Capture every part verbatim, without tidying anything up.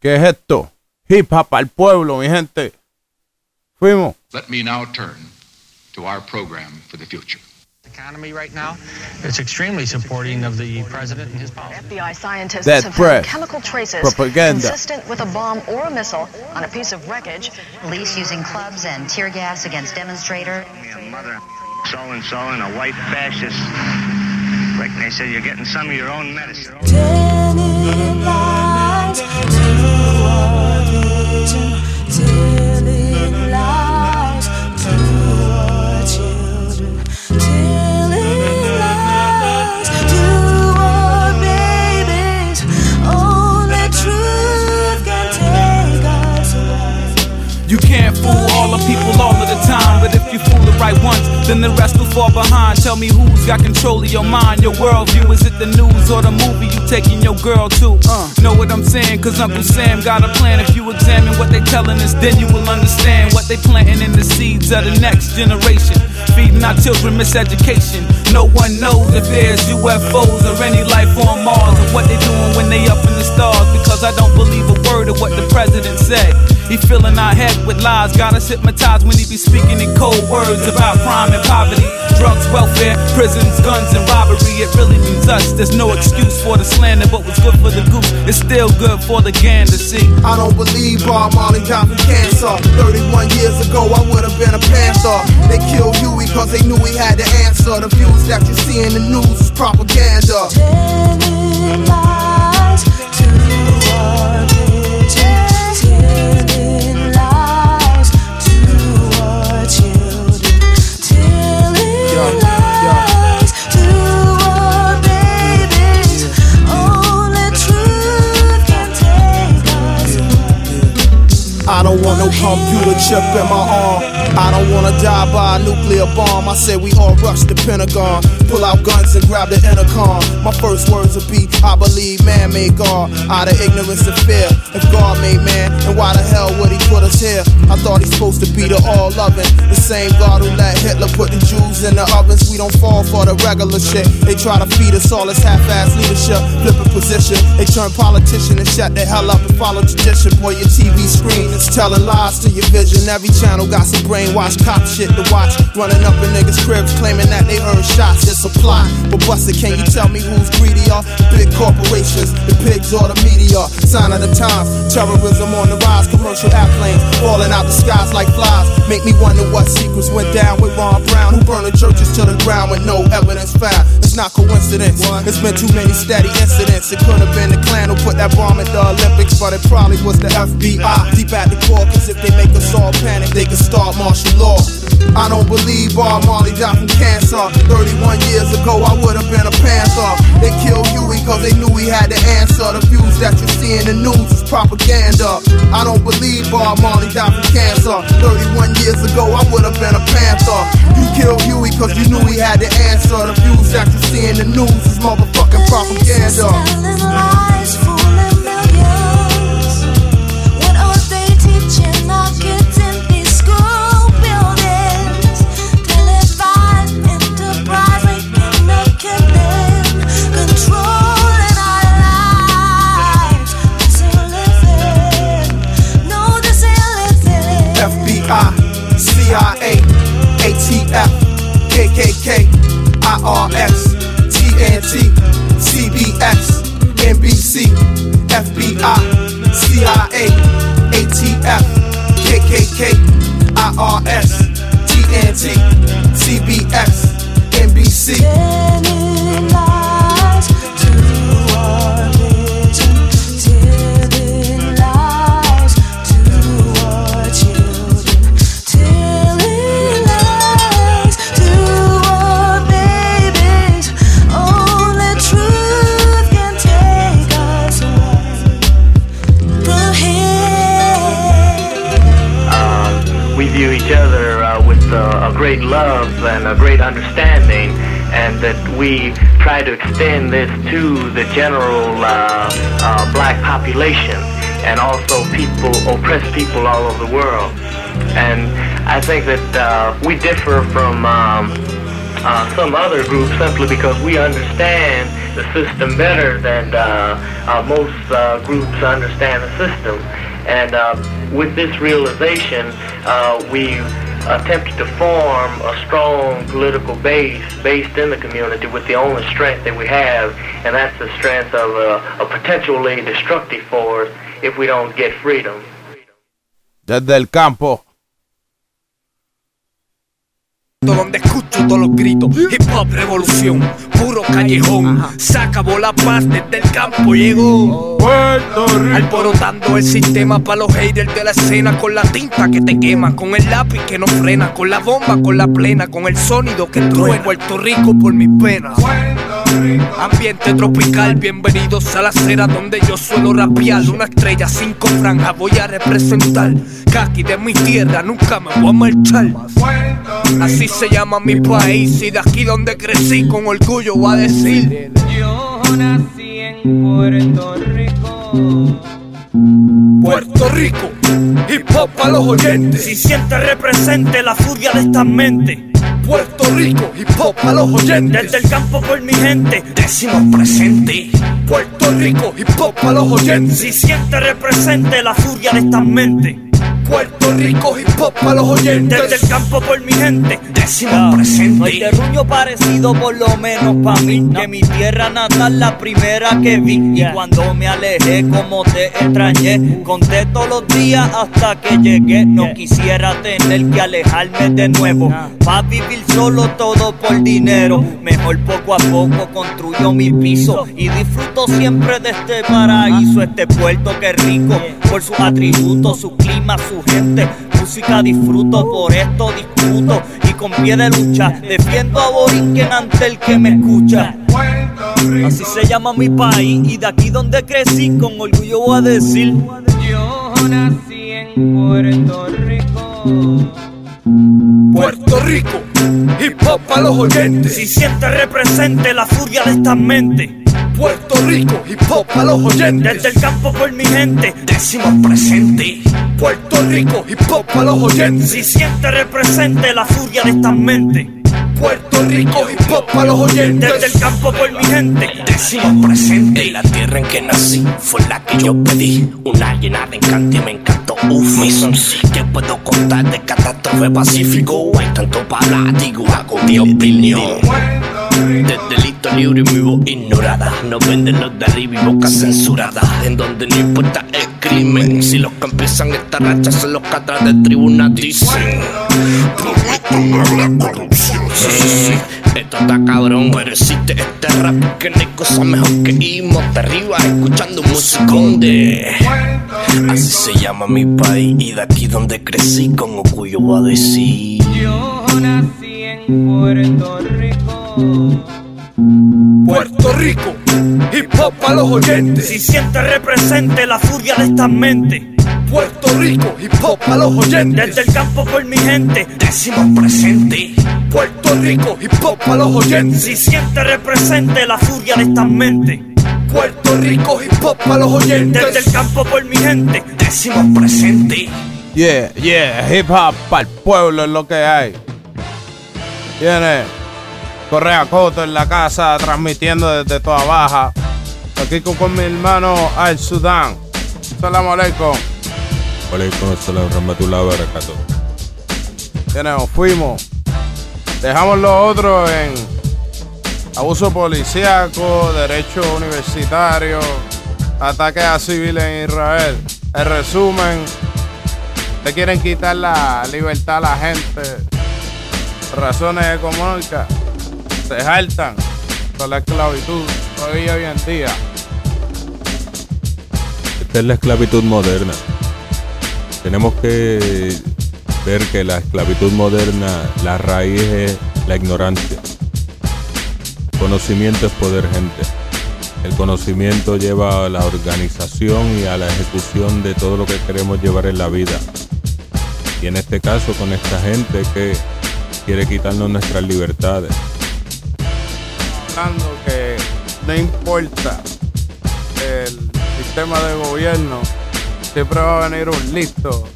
¿Qué es esto? Hip hop al pueblo, mi gente. Fuimos. Let me now turn to our program for the future. Economy right now, it's extremely supporting of the president and his policy. F B I scientists That have press. found chemical traces Propaganda. consistent with a bomb or a missile on a piece of wreckage. Police using clubs and tear gas against demonstrator. Mother so-and-so and a white fascist. Like they said, you're getting some of your own medicine. Telling lies to our vision, telling lies to our children, telling lies to our babies. Only truth can take us away. You can't fool all the people all of the time, but if you fool the right once, then the rest will fall behind. Tell me who's got control of your mind, your worldview. Is it the news or the movie you taking your girl to? Uh, know what I'm saying? Cause Uncle Sam got a plan. If you examine what they telling us, then you will understand what they planting in the seeds of the next generation. Feeding our children miseducation. No one knows if there's U F Os or any life on Mars, or what they doing when they up in the stars. Because I don't believe a word of what the president said. He filling our head with lies, got us hypnotized when he be speaking in cold words about crime and poverty, drugs, welfare, prisons, guns, and robbery. It really means us. There's no excuse for the slander, but what's good for the goose is still good for the gander. See, I don't believe Bob Marley died from cancer. thirty-one years ago, I would have been a panther. They killed Huey cause they knew he had the answer. The views that you see in the news is propaganda. Telling lies to our vision, telling lies to our children, telling lies to our babies. Only truth can take us away. I don't want no computer chip in my arm. I don't wanna die by a nuclear bomb. I said we all rush the Pentagon, pull out guns and grab the intercom. My first words will be, I believe man made God out of ignorance and fear. If God made man, then why the hell would he put us here? I thought he's supposed to be the all-loving, the same God who let Hitler put the Jews in the ovens. We don't fall for the regular shit. They try to feed us all this half-ass leadership, flipping position. They turn politician and shut the hell up and follow tradition. Boy, your T V screen is telling lies to your vision. Every channel got some brainwash cop shit to watch. Running up in niggas' cribs claiming that they earn shots. It's a plot. But Buster, can you tell me who's greedier? Big corporations, the pigs or the media? Sign of the times, terrorism on the rise. Commercial airplanes falling out the skies like flies. Make me wonder what secrets went down with Ron Brown, who burned the churches to the ground with no evidence found. It's not coincidence. It's been too many steady incidents. It could have been the Klan who put that bomb at the Olympics, but it probably was the F B I. Deep at the core, cause if they make us all panic, they can start martial law. I don't believe Bob Marley died from cancer. thirty-one years ago, I would have been a panther. They killed Huey cause they knew he had the answer. The views that you see in the news is propaganda. I don't believe Bob Marley died from cancer. thirty-one years ago, I would have been a panther. You killed Huey cause you knew he had the answer. The views that you see in the news is motherfucking propaganda. Telling lies, fooling millions. What are they teaching our kids in these school buildings? Televised enterprise, making a killing, controlling our lives. This ain't living. No, this ain't living. F B I, C I A, A T F, K K K, I R S, T N T, C B S, N B C, F B I, C I A, A T F, K K K, I R S, T N T, C B S, N B C. Telling lies to our vision, telling lies to our children, telling lies to our babies. Only truth can take us away. The head. Uh, we view each other uh, with uh, a great love and a great understanding, and that we try to extend this to the general uh, uh, black population and also people, oppressed people all over the world. And I think that uh, we differ from um, uh, some other groups simply because we understand the system better than uh, uh, most uh, groups understand the system. And uh, with this realization, uh, we attempted to form a strong political base based in the community with the only strength that we have, and that's the strength of a, a potentially destructive force if we don't get freedom. Desde el campo. Donde escucho todos los gritos, hip hop revolución, puro callejón. Se acabó la paz, desde el campo llegó Puerto Rico, alborotando el sistema pa' los haters de la escena. Con la tinta que te quema, con el lápiz que no frena, con la bomba, con la plena, con el sonido que truena. Puerto Rico por mis penas. Ambiente tropical, bienvenidos a la acera donde yo suelo rapear. Una estrella, cinco franjas, voy a representar. Caqui de mi tierra, nunca me voy a marchar. Así se llama mi país y de aquí donde crecí con orgullo voy a decir: yo nací en Puerto Rico. Puerto Rico, hip hop a los oyentes. Si sientes represente la furia de estas mentes. Puerto Rico, hip hop a los oyentes. Desde el campo por mi gente, decimos presente. Puerto Rico, hip hop a los oyentes. Si sientes represente la furia de estas mentes. Puerto Rico, hip hop a los oyentes. Desde el campo por mi gente, decimos presente. No hay terruño parecido por lo menos pa' mí, no. Que mi tierra natal la primera que vi, yeah. Y cuando me alejé como te extrañé, conté todos los días hasta que llegué. No yeah. Quisiera tener que alejarme de nuevo, nah. Pa' vivir solo todo por dinero. Mejor poco a poco construyo mi piso y disfruto siempre de este paraíso. Este puerto que es rico por sus atributos, su clima, su gente, música disfruto, por esto disfruto y con pie de lucha defiendo a Borinquen ante el que me escucha. Así se llama mi país y de aquí donde crecí con orgullo voy a decir: yo nací en Puerto Rico. Puerto Rico, hip hop a los oyentes. Si sientes represente la furia de estas mentes. Puerto Rico, hip hop a los oyentes. Desde el campo por mi gente, decimos presente. Puerto Rico, hip hop a los oyentes. Si siente represente la furia de estas mentes. Puerto Rico, hip hop a los oyentes. Desde el campo por mi gente, decimos presente. En la tierra en que nací fue la que yo pedí, una llena de encanto y me encantó. Uf, mi son, ¿qué puedo contar de catástrofe pacífico? Hay tanto para hablar, digo, hago mi opinión. De delito libre y mi voz ignorada. No venden los de arriba y boca censurada. En donde no importa el crimen. Si los que empiezan esta racha son los que atrás del tribunal dicen: prometo la corrupción. Sí, sí, sí, esto está cabrón, pero existe este rap que no hay cosa mejor que irnos de arriba escuchando musicón de. Así se llama mi país y de aquí donde crecí con orgullo voy a decir: yo nací en Puerto Rico. Puerto Rico, hip hop a los oyentes. Si sientes represente la furia de estas mentes. Puerto Rico, hip hop a los oyentes. Desde el campo por mi gente, decimos presente. Puerto Rico, hip hop a los oyentes. Si sientes represente la furia de estas mentes. Puerto Rico, hip hop a los oyentes. Desde el campo por mi gente, decimos presente. Yeah, yeah, hip hop para el pueblo es lo que hay. Viene Correa Coto en la casa, transmitiendo desde Toa Baja. Aquí con, con mi hermano Al Sudán. Salam aleikum. Aleikum salam, rahmatullah barakatuh. Nos fuimos. Dejamos lo otro en abuso policíaco, derecho universitario, ataques a civiles en Israel. El resumen: le quieren quitar la libertad a la gente. Razones económicas. Se jaltan con la esclavitud todavía hoy en día. Esta es la esclavitud moderna. Tenemos que ver que la esclavitud moderna, la raíz es la ignorancia. Conocimiento es poder, gente. El conocimiento lleva a la organización y a la ejecución de todo lo que queremos llevar en la vida. Y en este caso con esta gente que quiere quitarnos nuestras libertades. Que no importa el sistema de gobierno, siempre va a venir un listo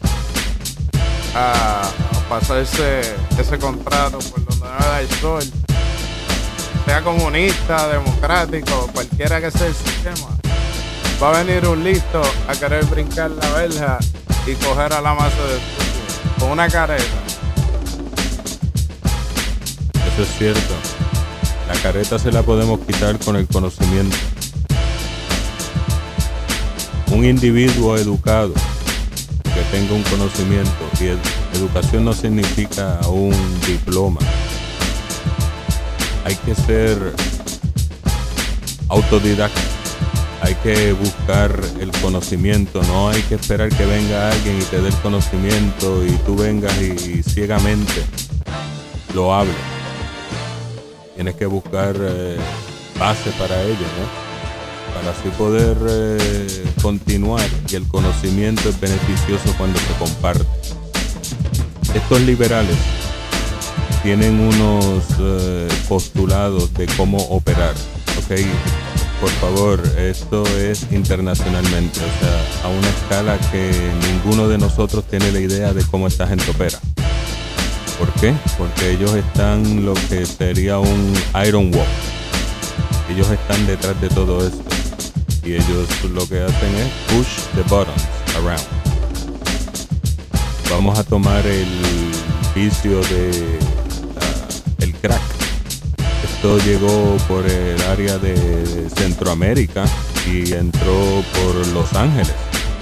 a, a pasar ese, ese contrato por donde no da el sol. sea comunista, democrático, cualquiera que sea el sistema, va a venir un listo a querer brincar la verja y coger a la masa de estúpidos con una careta. Eso es cierto. La careta se la podemos quitar con el conocimiento. Un individuo educado que tenga un conocimiento, y ed- educación no significa un diploma. Hay que ser autodidacta, hay que buscar el conocimiento, no hay que esperar que venga alguien y te dé el conocimiento y tú vengas y, y ciegamente lo hables. Tienes que buscar eh, base para ello, ¿no? Para así poder eh, continuar, y el conocimiento es beneficioso cuando se comparte. Estos liberales tienen unos eh, postulados de cómo operar, ¿ok? Por favor, esto es internacionalmente, o sea, a una escala que ninguno de nosotros tiene la idea de cómo esta gente opera. ¿Por qué? Porque ellos están lo que sería un Iron Wall. Ellos están detrás de todo esto. Y ellos lo que hacen es push the buttons around. Vamos a tomar el vicio de uh, el crack. Esto llegó por el área de Centroamérica y entró por Los Ángeles.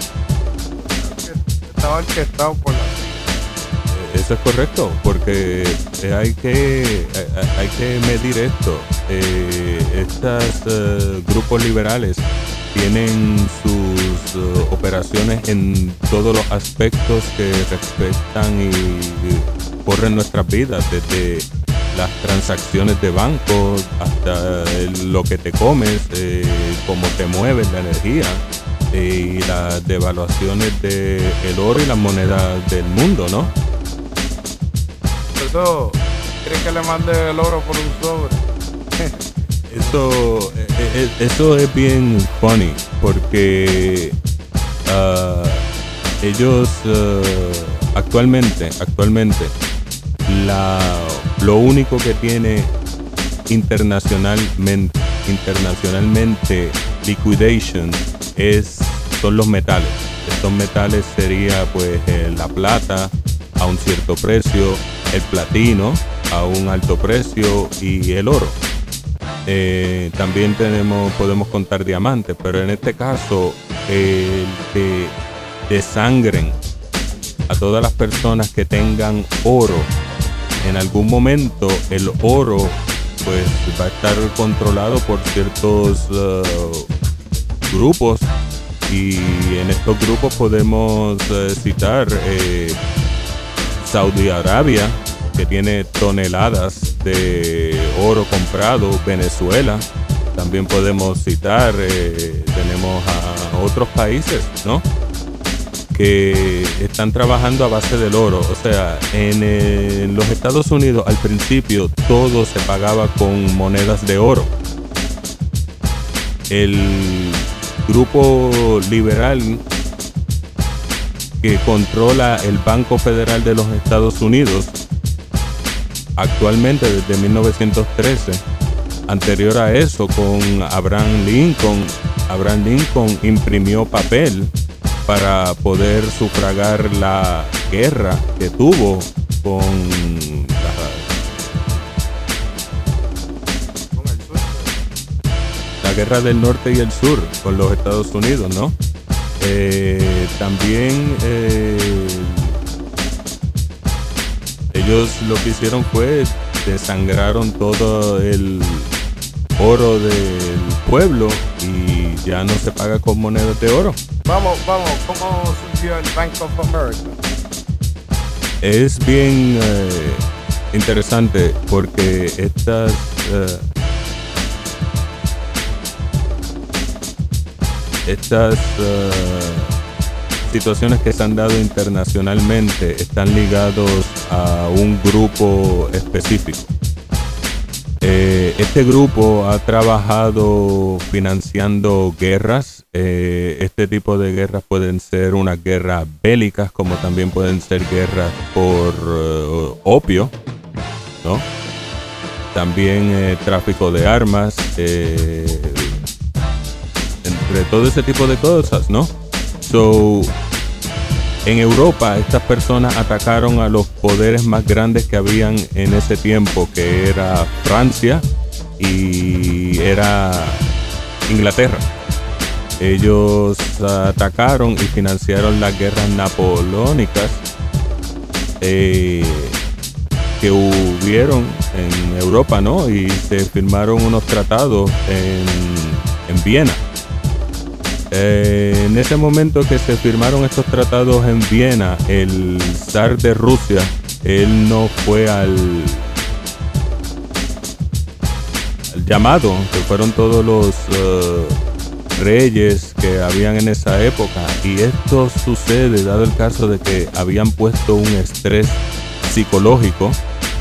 Estaba orquestado por la... Eso es correcto, porque eh, hay que eh, hay que medir esto. Eh, estos eh, grupos liberales tienen sus uh, operaciones en todos los aspectos que respetan y, y corren nuestras vidas, desde las transacciones de banco hasta el, lo que te comes, eh, cómo te mueves, la energía eh, y las devaluaciones del oro y las monedas del mundo, ¿no? Eso, ¿crees que le mande el oro por un sobre? Eso, eh, eso es bien funny, porque uh, ellos uh, actualmente, actualmente, la, lo único que tiene internacionalmente, internacionalmente liquidation es, son los metales. Estos metales sería pues eh, la plata a un cierto precio, el platino a un alto precio y el oro. Eh, también tenemos, podemos contar diamantes, pero en este caso el que desangren a todas las personas que tengan oro. En algún momento el oro pues va a estar controlado por ciertos uh, grupos, y en estos grupos podemos uh, citar eh, Saudi Arabia, que tiene toneladas de oro comprado, Venezuela, también podemos citar, eh, tenemos a otros países, ¿no?, que están trabajando a base del oro. O sea, en, eh, en los Estados Unidos al principio todo se pagaba con monedas de oro. El grupo liberal que controla el Banco Federal de los Estados Unidos actualmente desde mil novecientos trece, anterior a eso con Abraham Lincoln, Abraham Lincoln imprimió papel para poder sufragar la guerra que tuvo con la, la guerra del norte y el sur con los Estados Unidos, ¿no? Eh, también eh, ellos lo que hicieron fue desangraron todo el oro del pueblo y ya no se paga con monedas de oro. Vamos, vamos, ¿cómo surgió el Bank of America? Es bien eh, interesante porque estas eh, estas uh, situaciones que se han dado internacionalmente están ligados a un grupo específico. Eh, este grupo ha trabajado financiando guerras. Eh, este tipo de guerras pueden ser unas guerras bélicas, como también pueden ser guerras por uh, opio, ¿no? también eh, tráfico de armas, eh, entre todo ese tipo de cosas, ¿no? So, en Europa estas personas atacaron a los poderes más grandes que habían en ese tiempo, que era Francia y era Inglaterra. Ellos atacaron y financiaron las guerras napoleónicas eh, que hubieron en Europa, ¿no? Y se firmaron unos tratados en, en Viena. Eh, en ese momento que se firmaron estos tratados en Viena, el zar de Rusia, él no fue al, al llamado, que fueron todos los uh, reyes que habían en esa época. Y esto sucede dado el caso de que habían puesto un estrés psicológico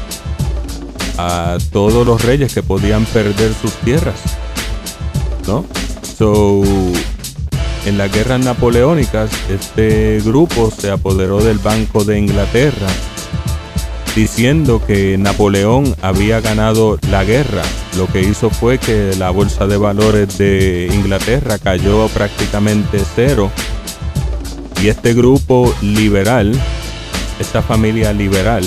a todos los reyes que podían perder sus tierras, ¿no? So, en las guerras napoleónicas, este grupo se apoderó del Banco de Inglaterra, diciendo que Napoleón había ganado la guerra. Lo que hizo fue que la bolsa de valores de Inglaterra cayó prácticamente cero. Y este grupo liberal, esta familia liberal,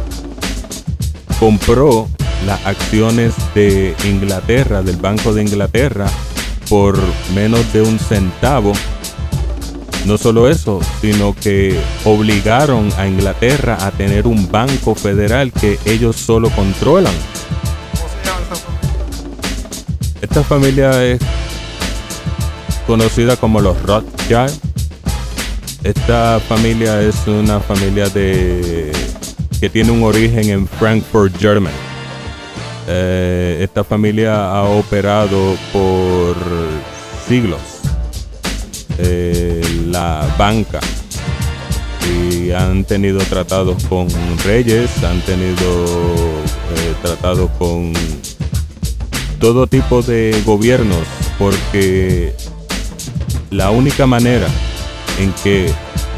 compró las acciones de Inglaterra, del Banco de Inglaterra, por menos de un centavo. No solo eso, sino que obligaron a Inglaterra a tener un banco federal que ellos solo controlan. ¿Cómo se llama esa familia? Esta familia es conocida como los Rothschild. Esta familia es una familia de que tiene un origen en Frankfurt, Germany. Eh, esta familia ha operado por siglos eh, la banca y han tenido tratados con reyes, han tenido eh, tratados con todo tipo de gobiernos, porque la única manera en que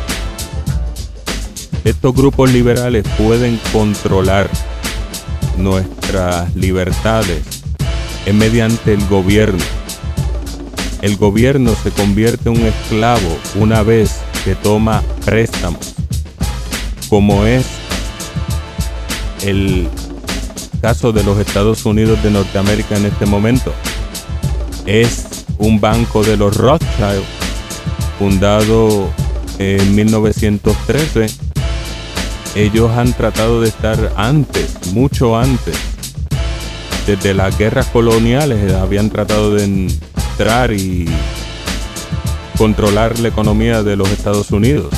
estos grupos liberales pueden controlar nuestras libertades es mediante el gobierno. El gobierno se convierte en un esclavo una vez que toma préstamos, como es el caso de los Estados Unidos de Norteamérica en este momento. Es un banco de los Rothschild, fundado en mil novecientos trece. Ellos han tratado de estar antes, mucho antes, desde las guerras coloniales, habían tratado de entrar y controlar la economía de los Estados Unidos.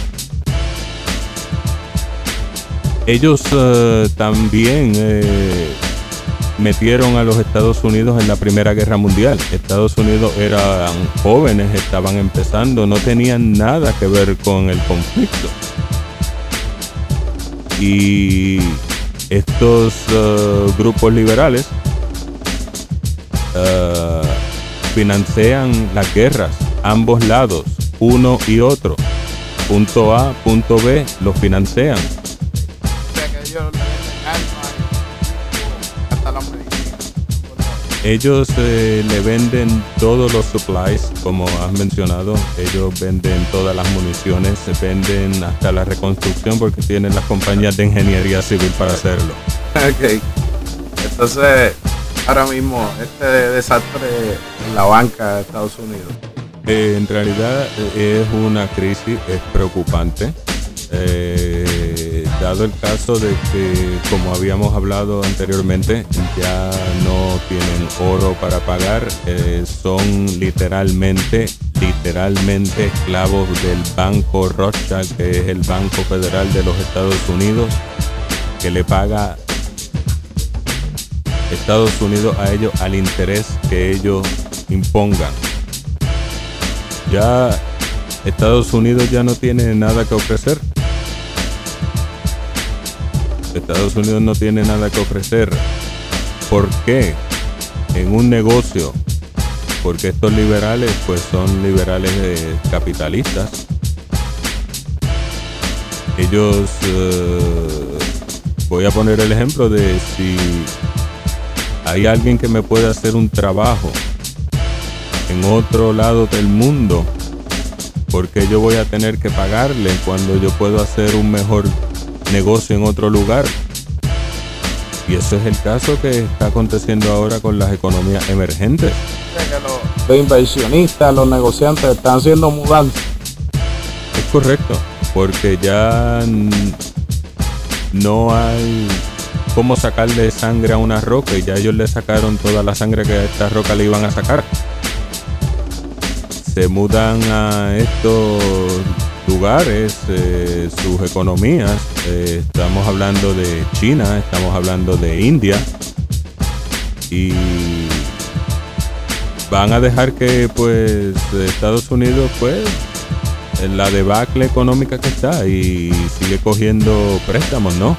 Ellos uh, también eh, metieron a los Estados Unidos en la Primera Guerra Mundial. Estados Unidos eran jóvenes, estaban empezando, no tenían nada que ver con el conflicto. Y estos uh, grupos liberales uh, financian las guerras, ambos lados, uno y otro. Punto A, punto B, lo financian. O sea que ellos le venden armas, hasta la medicina. Ellos eh, le venden todos los supplies, como has mencionado. Ellos venden todas las municiones, se venden hasta la reconstrucción, porque tienen las compañías de ingeniería civil para hacerlo. Ok. Entonces, ahora mismo, este desastre en la banca de Estados Unidos. Eh, en realidad eh, es una crisis, es preocupante. Eh, dado el caso de que, como habíamos hablado anteriormente, ya no tienen oro para pagar, eh, son literalmente, literalmente esclavos del Banco Rothschild, que es el Banco Federal de los Estados Unidos, que le paga Estados Unidos a ellos al interés que ellos impongan. Ya Estados Unidos ya no tiene nada que ofrecer. Estados Unidos no tiene nada que ofrecer. ¿Por qué? En un negocio, porque estos liberales pues son liberales eh, capitalistas. Ellos, eh, voy a poner el ejemplo de si hay alguien que me puede hacer un trabajo en otro lado del mundo, ¿por qué yo voy a tener que pagarle cuando yo puedo hacer un mejor negocio en otro lugar? Y eso es el caso que está aconteciendo ahora con las economías emergentes. Los inversionistas, los negociantes están haciendo mudanzas. Es correcto, porque ya no hay cómo sacarle sangre a una roca y ya ellos le sacaron toda la sangre que a esta roca le iban a sacar. Se mudan a estos lugares, eh, sus economías, eh, estamos hablando de China, estamos hablando de India, y van a dejar que pues Estados Unidos pues en la debacle económica que está y sigue cogiendo préstamos, ¿no?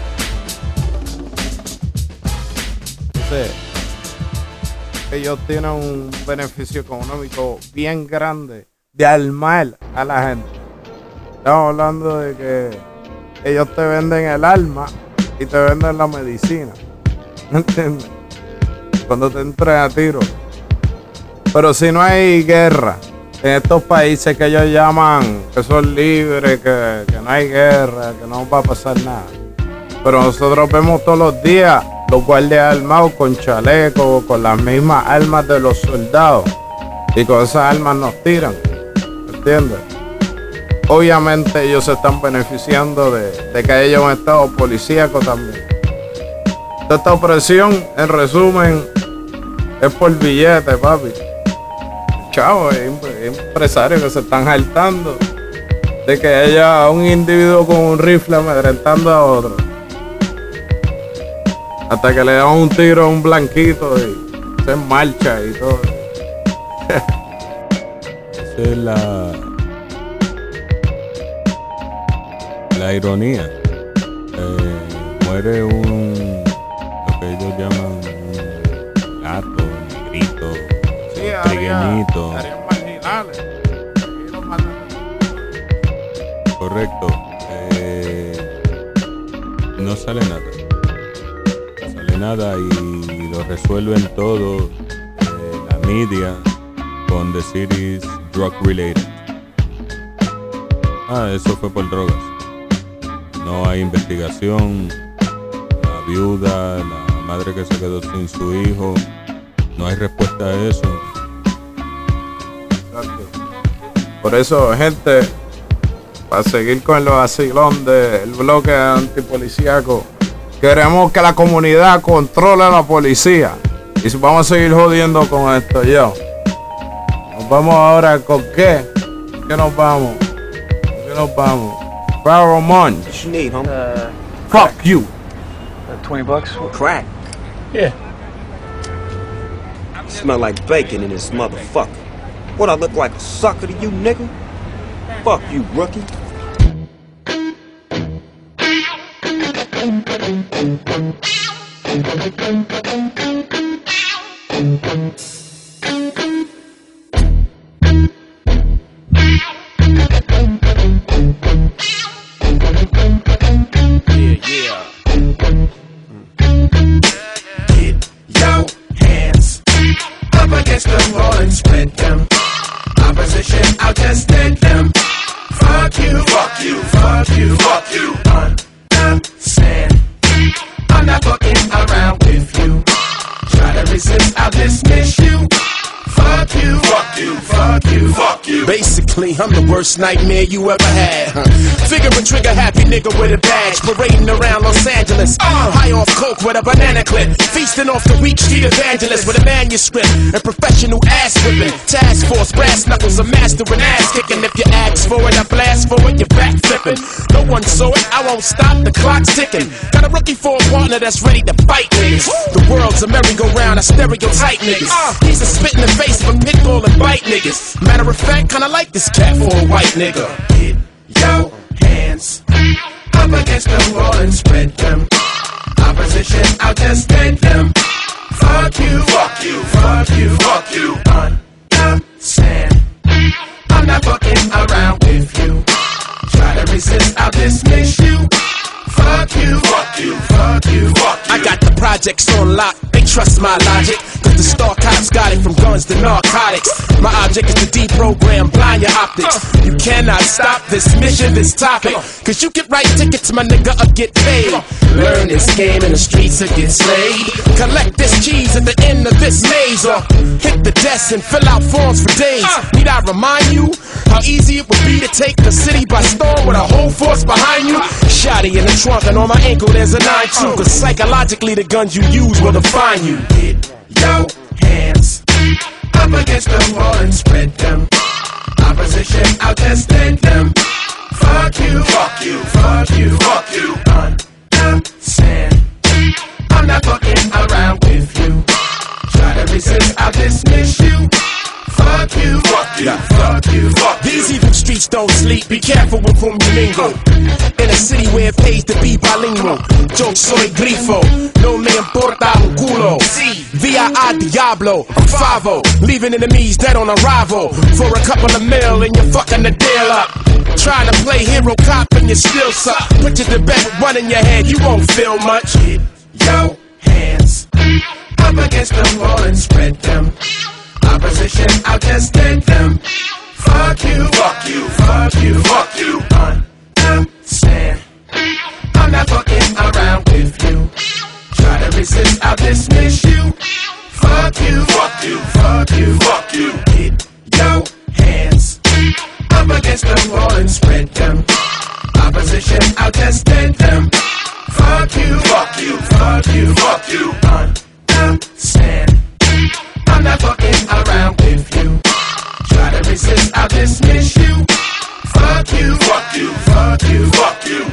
Entonces, ellos tienen un beneficio económico bien grande de armar a la gente. Estamos hablando de que ellos te venden el arma y te venden la medicina. ¿Me entiendes? Cuando te entren a tiro. Pero si no hay guerra en estos países que ellos llaman que son libres, que, que no hay guerra, que no va a pasar nada. Pero nosotros vemos todos los días los guardias armados con chalecos, con las mismas armas de los soldados. Y con esas armas nos tiran. ¿Me entiendes? Obviamente ellos se están beneficiando de, de que haya un estado policíaco también. Toda esta opresión, en resumen, es por billete, papi. Chavos, hay empresarios que se están hartando de que haya un individuo con un rifle amedrentando a otro. Hasta que le dan un tiro a un blanquito y se marcha y todo. Esa es la... La ironía. Eh, muere un, lo que ellos llaman un gato, un negrito, sí, un trigueñito. Áreas marginales. Correcto. Eh, no sale nada. No sale nada y lo resuelven todo eh, la media con decir is drug related. Ah, eso fue por drogas. No hay investigación, la viuda, la madre que se quedó sin su hijo, no hay respuesta a eso. Exacto. Por eso, gente, para seguir con los vacilón del bloque antipolicíaco, queremos que la comunidad controle a la policía. Y vamos a seguir jodiendo con esto, yo. Nos vamos ahora con qué. ¿Qué nos vamos? ¿Qué nos vamos? Barrel Munch. What you need, homie? Uh, Fuck you. uh, twenty bucks. Crack. Yeah. Smell like bacon in this motherfucker. What, I look like a sucker to you, nigga? Fuck you, rookie. I'm the worst nightmare you ever had. Huh? Figure a trigger happy nigga with a badge, parading around Los Angeles. Uh, high off coke with a banana clip, feasting off the weak street evangelist with a manuscript and professional ass whipping. Task force, brass knuckles, a master in ass kicking. If you ask for it, I blast for it, you're back flipping. No one saw it, I won't stop, the clock's ticking. Got a rookie for a partner that's ready to fight niggas. The world's a merry-go-round, I stereotype niggas. He's a spit in the face, but pitbull and bite niggas. Matter of fact, kinda like this cat for a white nigga. Get your hands up against the wall and spread them. Opposition, I'll just dead them. Fuck you, fuck you, fuck you, fuck you. Understand? I'm not fucking around with you. Try to resist, I'll dismiss you. Fuck you, fuck you, fuck you, fuck you. I got the projects on lock. They can't trust my logic, cause the star cops got it from guns to narcotics. My object is to deprogram blind your optics. You cannot stop this mission, this topic, cause you get right tickets, my nigga, or get paid. Learn this game in the streets or get slayed. Collect this cheese at the end of this maze, or hit the desk and fill out forms for days. Need I remind you how easy it would be to take the city by storm with a whole force behind you? Shotty in the trunk and on my ankle there's a nine two, cause psychologically the guns you use will define you. Get your hands up against the wall and spread them. Opposition, I'll just let them. Fuck you, fuck you, fuck you, fuck you. Understand, I'm not fucking around with you. Try to resist, I'll dismiss you. Fuck you, fuck you, fuck you, fuck you. These evil streets don't sleep, be careful with whom you mingle. In a city where it pays to be bilingual. Yo soy grifo, no me importa un culo. Via a Diablo, I'm five-o, leaving enemies dead on arrival. For a couple of mil and you're fucking the deal up. Trying to play hero cop and you still suck. Put you to bed with one in your head, you won't feel much. Get your hands up against the wall and spread them. Opposition, I'll just let them. Fuck you, fuck you, fuck you, fuck you. Understand, I'm not fucking around with you. Try to resist, I'll dismiss you. Fuck you, fuck you, fuck you, fuck you. Get your hands up against the wall and spread them. Opposition, I'll just let them. Fuck you, fuck you, fuck you, fuck you. Understand, I'm not fucking around with you. Try to resist, I'll dismiss you. Fuck you, fuck you, fuck you, fuck you.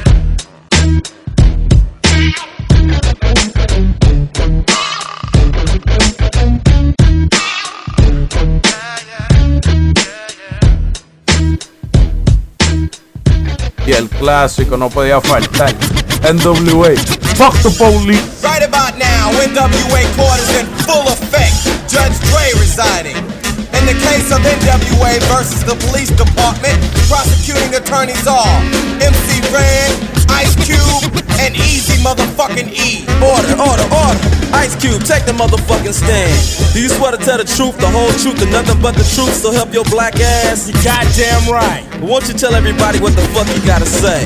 Y el clásico no podía faltar. N W A, fuck the police. Right about now, N W A court is in full effect. Judge Dre residing. In the case of N W A versus the police department, prosecuting attorneys are M C Ren, Ice Cube, and Easy motherfucking E. Order, order, order. Ice Cube, take the motherfucking stand. Do you swear to tell the truth, the whole truth, and nothing but the truth, so help your black ass? You goddamn right. Won't you tell everybody what the fuck you gotta say?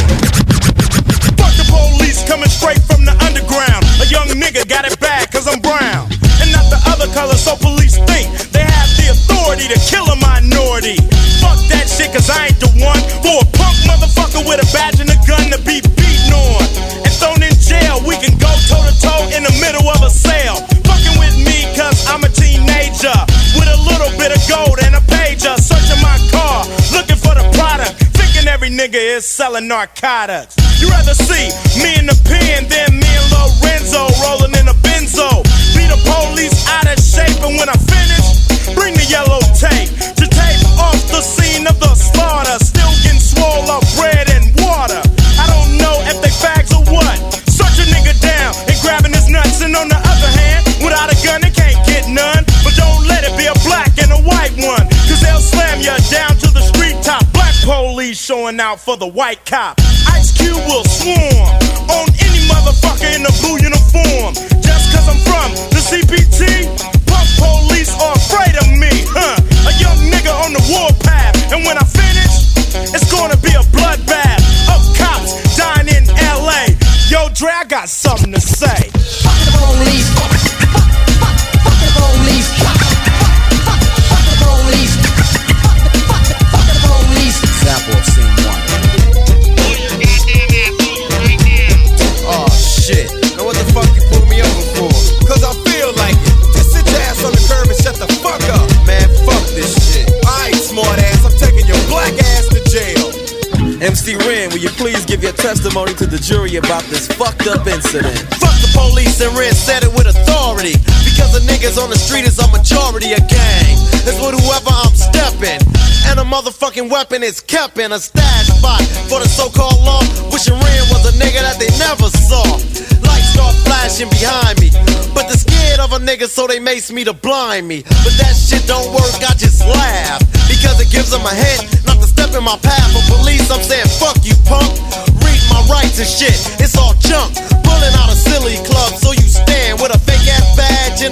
Fuck the police coming straight from the underground. A young nigga got it bad cause I'm brown. And not the other color, so police think they have the authority to kill a minority. Fuck that shit cause I ain't the one for a punk motherfucker with a badge and a gun to be beaten on and thrown in jail. We can go toe to toe in the middle of a sale. Fucking with me cause I'm a teenager with a little bit of gold and a pager. Searching my car, looking for the product, thinking every nigga is selling narcotics. You rather see me in the pen than me and Lorenzo rolling in a benzo. Be the police out of shape, and when I finish, bring the yellow tape to tape off the scene of the slaughter. Still getting swole up bread and water. I don't know if they fags or what. Search a nigga down and grabbing his nuts, and on the other hand, without a gun they can't get none. But don't let it be a black and a white one, cause they'll slam you down to the street top. Black police showing out for the white cop. Ice Cube will swarm on any motherfucker in a blue uniform. Just cause I'm from the C P T, punk police are afraid of me, huh? A young nigga on the warpath, and when I finish, it's gonna be a bloodbath of cops dying in L A. Yo, Dre, I got something to say. Fuck the police. Fuck, fuck, fuck, fuck the police. Fuck, fuck, fuck the police. Fuck, fuck, fuck the police. Example of scene one. Oh shit. Now what the fuck you pulled me over for? Cause I feel like it. Just sit your ass on the curb and shut the fuck up. Man, fuck this shit. Alright, smart ass, I'm taking your black ass to jail. M C Ren, will you please give your testimony to the jury about this fucked up incident? Fuck the police, and Ren said it with authority. Because the niggas on the street is a majority of gang. It's with whoever I'm stepping. And a motherfucking weapon is kept in a stash spot for the so-called law. Wishing Ren was a nigga that they never saw. Lights start flashing behind me, but they're scared of a nigga, so they mace me to blind me. But that shit don't work, I just laugh, because it gives them a hint not to step in my path. For police, I'm saying fuck you, punk. Read my rights and shit, it's all junk. Pulling out a silly club, so you stand with a fake ass badge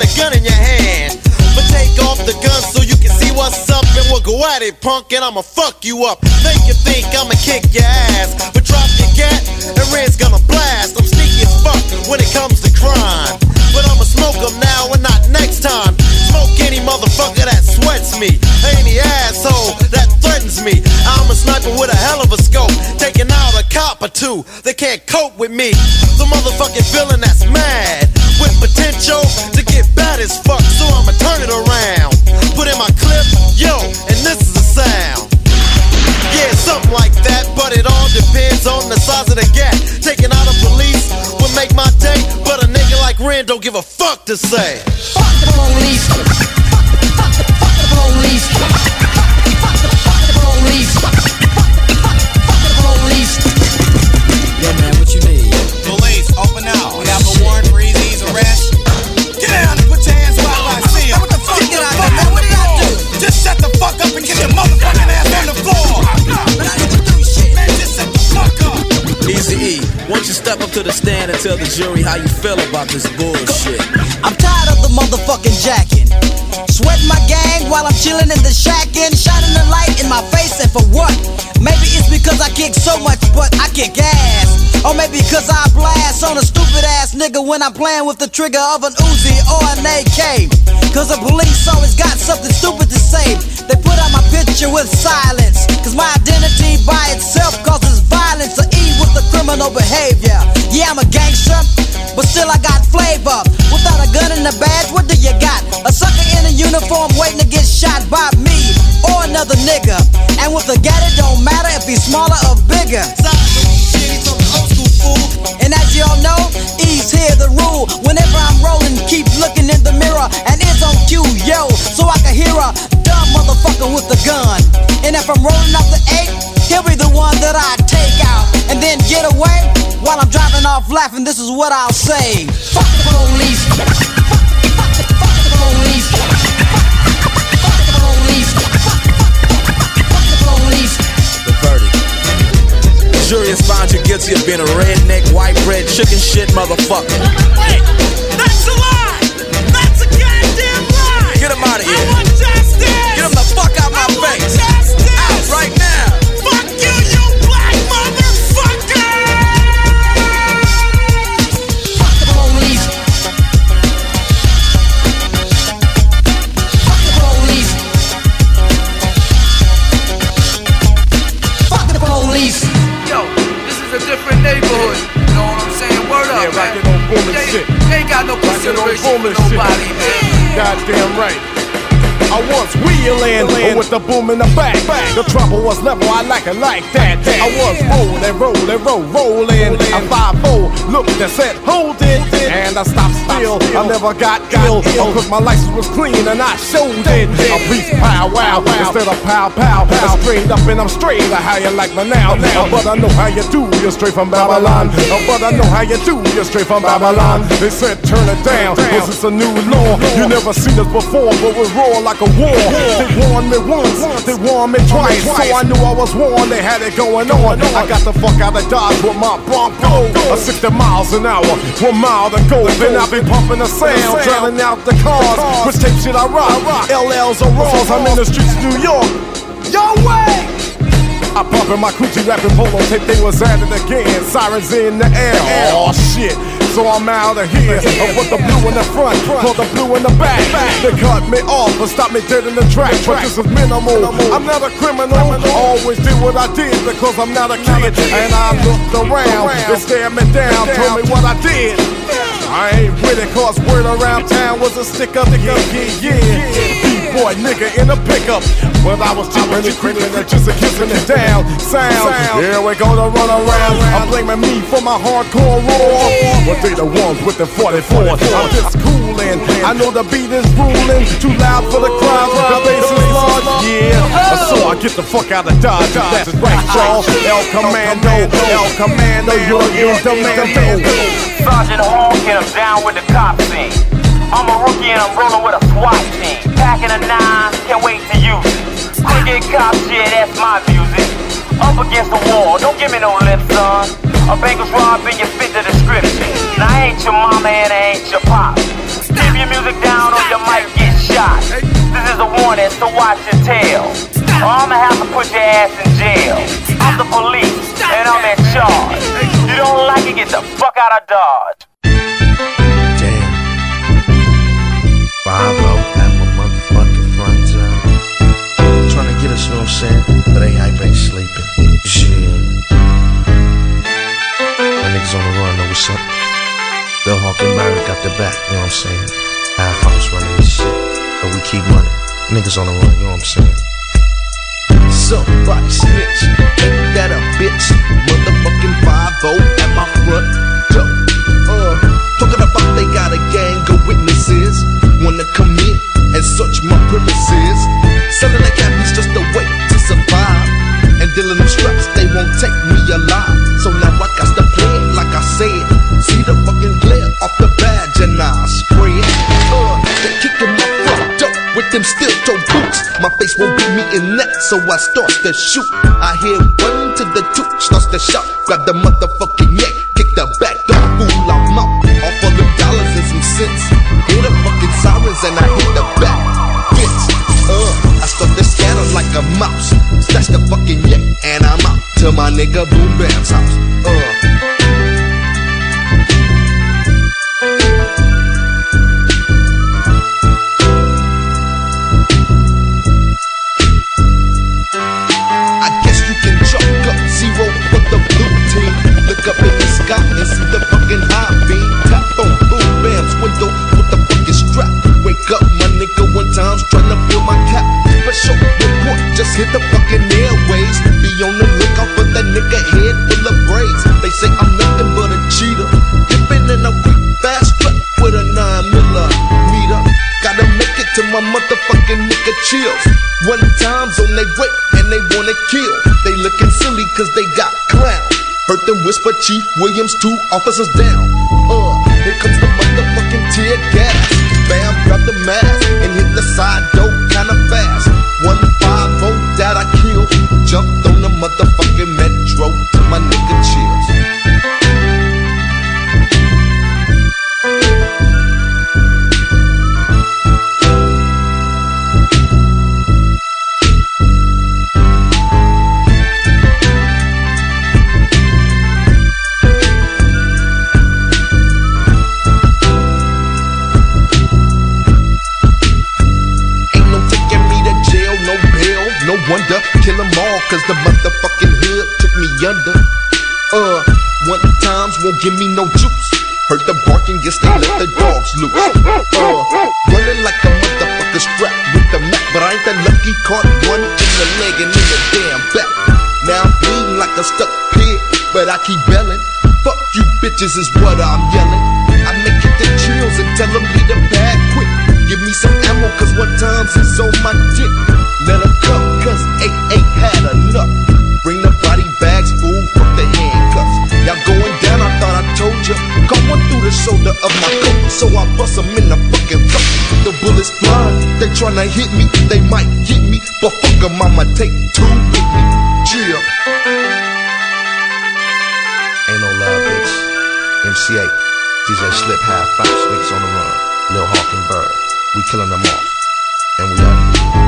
go at it, punk, and I'ma fuck you up. Make you think I'ma kick your ass, but drop your gat, and Red's gonna blast. I'm sneaky as fuck when it comes to crime, but I'ma smoke them now and not next time. Smoke any motherfucker that sweats me, any asshole that threatens me. I'm a sniper with a hell of a scope, taking out a cop or two. They can't cope with me. The motherfucking villain that's mad, with potential to get bad as fuck. So I'ma turn it around, put in my clip, yo, and this is the sound. Yeah, something like that, but it all depends on the size of the gap. Taking out a police would make my day, but a nigga like Ren don't give a fuck to say. Fuck the police. Fuck the, fuck the, fuck the police. Fuck the, fuck the, fuck the police. Fuck the, fuck the police. Yo, man, what you need? Police, open up. We have a warrant for Easy's arrest. Get down and put your hands where I see him. What the fuck? Get out there, man. What did I do? Just shut the fuck up and get your motherfucking ass on the floor. But I didn't do shit. Man, just shut the fuck up. Easy E, won't you step up to the stand and tell the jury how you feel about this bullshit? I'm tired of the motherfucking jacking. Sweating my gang while I'm chilling in the shack and shining the light in my face, and for what? Maybe it's because I kick so much, but I kick ass. Or maybe because I blast on a stupid ass nigga when I'm playing with the trigger of an Uzi or an A K. Cause the police always got something stupid to say. They put out my picture with silence, cause my identity by itself causes violence. Or E with the criminal behavior. Yeah, I'm a gangster, but still I got flavor. Without a gun and a badge, what do you got? A sucker in a uniform waiting to get shot by me or another nigga. And with a gat, it don't matter if he's smaller or bigger. And as y'all know, E's here the rule. Whenever I'm rolling, keep looking in the mirror, and it's on cue, yo, so I can hear a dumb motherfucker with the gun. And if I'm rolling up the eight, he'll be the one that I take out and then get away while I'm driving off laughing. This is what I'll say: fuck the police. Fuck the, fuck the, fuck the police. Fuck the police. Fuck the police. The verdict. Jury has found you guilty of being a redneck, white bread, chicken shit motherfucker. Wait, that's a lie! That's a goddamn lie! Get him out of here. I want justice! Get him the fuck out my I face! Want justice! Out right now! Fuck you, you black motherfucker! Fuck the police! Fuck the police! Fuck the police! Yo, this is a different neighborhood. You know what I'm saying? Word up, Yeah, man. rockin' on booming they, shit. They ain't got no Rockin' on consideration for booming nobody, shit. man. Goddamn right. I was wheeling with the boom in the back. The trouble was level, I like it like that. I was rolling, rolling, rolling, rolling. I five four looked and said, hold it. And I stopped still, I never got ill. Oh, cause my license was clean and I showed it. A beast pow wow instead of pow pow. I'm straight up and I'm straight. How you like me now? But I know how you do, you're straight from Babylon. But I know how you do, you're straight from Babylon. They said turn it down, cause it's a new law. You never seen us before, but we roar like a war. They warned me once, they warned me twice, so I knew I was warned, they had it going on. I got the fuck out of Dodge with my Bronco, a sixty miles an hour, one mile to go. Then I be pumping the sound, drowning out the cars. Which tape shit I rock? L Ls or Raws, I'm in the streets of New York. Yo way! I pump in my coochie rapping polo tape, they was at it again. Sirens in the air, oh shit. So I'm out of here. I put the blue in the front, put the blue in the back. They cut me off and stopped me dead in the track. But this is minimal. I'm not a criminal. Always did what I did because I'm not a kid. And I looked around, they stared me down, told me what I did. I ain't with it, cause word around town was a stick up, yeah, yeah, yeah. B-boy nigga in a pickup. But I was cheapin' and creepin' and just a kissing it down. Sound, here we gonna run around. I'm blaming me for my hardcore roar. But they the ones with the forty-four. I'm just coolin'. I know the beat is ruling. Too loud for the crowd, but the bass is large. Yeah, so I get the fuck out of Dodge. That's right, y'all. El Commando, El Commando, you're in demand. Sergeant Hawkins, I'm down with the cop scene. I'm a rookie and I'm rolling with a SWAT team. Packing a nine, can't wait to use it. Still get cop shit, that's my music. Up against the wall, don't give me no lip, son. A banker's robbing, you fit the description. And I ain't your mama and I ain't your pop. Keep your music down or you might get shot. This is a warning, so watch your tail. or I'ma have to put your ass in jail. I'm the police, and I'm in charge. You don't like it, get the fuck out of Dodge. Damn. Five oh at my motherfucking front door. Trying to get us, you know what I'm saying? But they hype ain't sleeping. Shit. My niggas on the run, know what's up? Bill Hawk and Murray got the back, you know what I'm saying? Half house running this shit. So we keep running. Niggas on the run, you know what I'm saying? Somebody snitch, ain't that a bitch? Motherfucking five oh at my front door. Uh, talking about they got a gang of witnesses. Wanna come in and search my premises. Selling the cabbies just a way to survive. And dealing them straps, they won't take me alive. So now I got to play it like I said. See the fucking glare off the badge and I spray it. Uh, they kicking my front door with them steel toe boots. My face won't be meeting that, so I start to shoot. I hear one to the two, starts to shout. Grab the motherfucking yank, kick the back door, fool, I'm out. All for them dollars and some cents. Hear the fucking sirens and I hit the back fence. Uh, I start to scatter like a mouse. Stash the fucking yank and I'm out to my nigga Boom Bam's house. Uh. Zero for the blue team. Look up in the sky and see the fucking high beam. Tap on Boom Bam's window with the fucking strap. Wake up, my nigga, one time's trying to fill my cap. Special report, just hit the fucking airways. Be on the lookout for that nigga head full of braids. They say I'm nothing but a cheater, dipping in a quick fast truck with a nine millimeter. Gotta make it to my motherfucking nigga chills. One time's on they way and they wanna kill. They looking silly cause they got clown. Heard them whisper Chief Williams, two officers down. Uh, here comes the motherfucking tear gas. Bam, grab the mask and hit the side door kinda fast. One five oh that I killed. Jumped on the motherfucking metro to my nigga chills. No wonder, kill them all, cause the motherfucking hood took me under. Uh, one times won't give me no juice. Heard the barking, guess they let the dogs loose. Uh, running like a motherfucker strapped with the Mac. But I ain't that lucky, caught one in the leg and in the damn back. Now I'm bleeding like a stuck pig, but I keep belling. Fuck you bitches is what I'm yelling. I make it the chills and tell them leave the bag quick. Give me some ammo, cause one times he's on my dick. Let her come, cause eight ain't had enough. Bring the body bags, fool, fuck the handcuffs. Y'all going down, I thought I told ya. Come one through the shoulder of my coat, so I bust them in the fucking throat. The bullets flying, they tryna hit me, they might get me. But fuck them, I'ma take two with me. Chill. Ain't no love, bitch. M C A, D J Slip, half bounce, niggas on the run. Lil Hawk and Bird, we killing them off. And we out.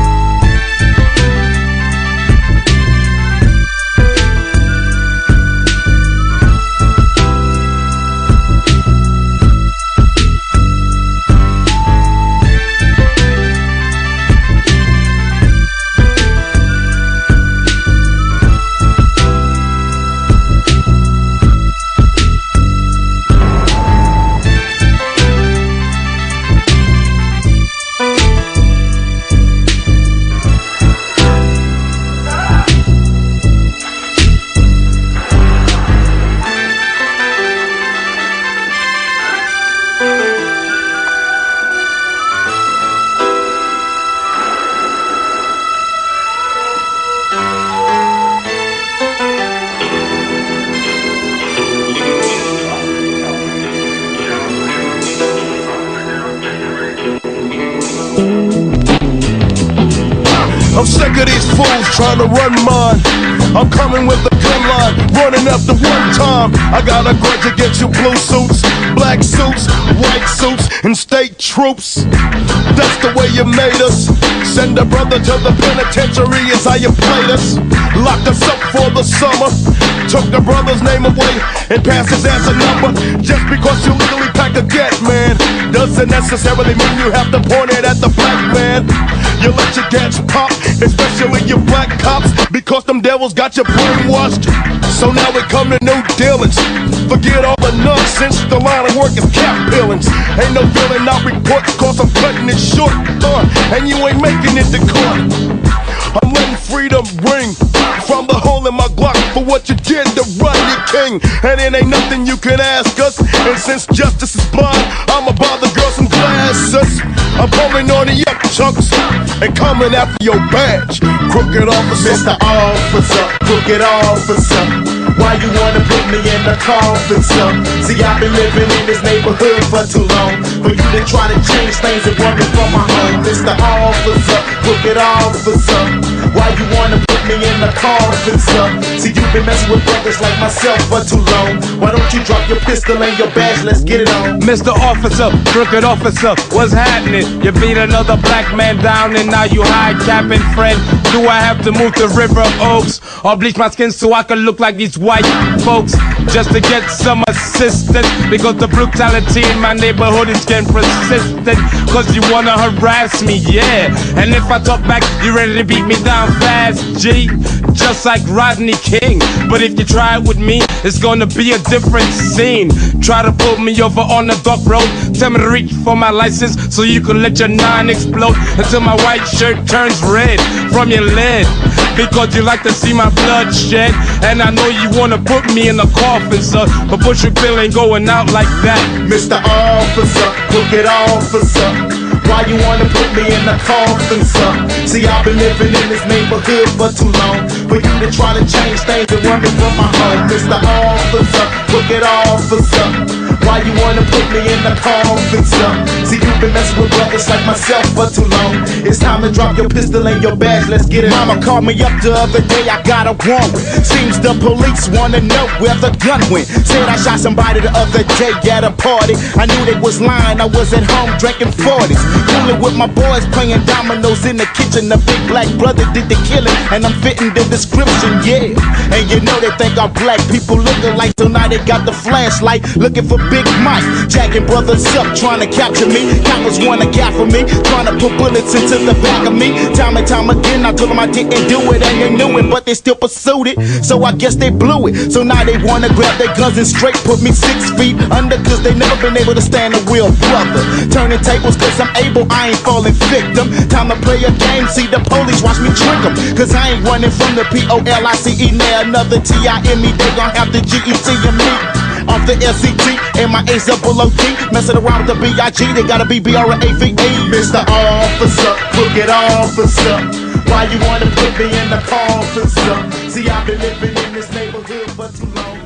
I'm sick of these fools trying to run mine. I'm coming with a gun line, running after one time. I got a grudge against you blue suits. black suits, white suits, and state troops. That's the way you made us. Send a brother to the penitentiary is how you played us. Locked us up for the summer. Took the brother's name away and passed his ass a number. Just because you legally pack a gat, man, doesn't necessarily mean you have to point it at the black man. You let your gats pop, especially your black cops, because them devils got you brainwashed. So now we come to new dealings. Forget all the nonsense, the line of work is cap billings. Ain't no filling out reports, cause I'm cutting it short, uh, and you ain't making it to court. I'm letting freedom ring from the hole in my Glock for what you did to Rodney King. And it ain't nothing you can ask us. And since justice is blind, I'ma buy the girl some glasses. I'm pulling on the up chunks and coming after your badge. Crooked officer, Mister Officer, crooked officer. Why you wanna put me in the coffin, son? See, I've been living in this neighborhood for too long for you to try to change things and run me from my home. Mister Officer, crooked officer. Why you wanna put me in the coffin, son? See, you've been messing with brothers like myself for too long. Why don't you drop your pistol and your badge? Let's get it on. Mister Officer, crooked officer, what's happening? You beat another black man down and now you high capping, friend. Do I have to move to River Oaks or bleach my skin so I can look like these white folks just to get some assistance? Because the brutality in my neighborhood is getting persistent. Cause you wanna harass me, yeah. And if I talk back, you ready to beat me down fast, G? Just like Rodney King. But if you try it with me, it's gonna be a different scene. Try to pull me over on the dark road. Tell me to reach for my license so you can let your nine explode until my white shirt turns red from your lid. Because you like to see my blood shed. And I know you wanna put me in a coffin, sir, but Bushwick Bill ain't going out like that. Mister Officer, crooked officer. Why you wanna put me in the coffin, son? See, I've been living in this neighborhood for too long for you to try to change things and run me from my home. Mister Officer, crooked officer. Why you wanna put me in the coffin, son? See, you've been messing with brothers like myself for too long. It's time to drop your pistol and your badge, let's get it. Mama called me up the other day, I got a warrant. Seems the police wanna know where the gun went. Said I shot somebody the other day at a party. I knew they was lying, I was at home drinking forties. Cooling with my boys, playing dominoes in the kitchen. The big black brother did the killing, and I'm fitting the description, yeah. And you know they think our black people look alike, so now they got the flashlight looking for Big Mike. Jacking brothers up, trying to capture me. Coppers wanna gap for me, trying to put bullets into the back of me. Time and time again, I told them I didn't do it, and they knew it, but they still pursued it. So I guess they blew it. So now they wanna grab their guns and straight put me six feet under, cause they never been able to stand a real brother. Turning tables cause I'm able, I ain't falling victim. Time to play a game, see the police watch me trick them. Cause I ain't running from the P O L I C E, now another T I M E, they gon' have the G E T and me. Off the S C T and my A's up below T. Messing around with the B I G, they gotta be B R A V E. Mister Officer, crooked officer. Why you wanna put me in the coffin, sir? See, I've been living in this neighborhood for too long.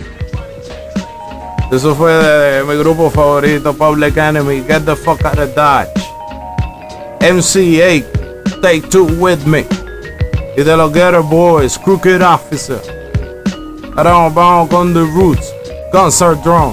Eso fue de mi grupo favorito, Public Enemy, Get the Fuck Out of Dodge. M C A, Take Two With Me. Y de los Getter Boys, Crooked Officer. Ahora vamos con The Roots, Guns Are Drawn.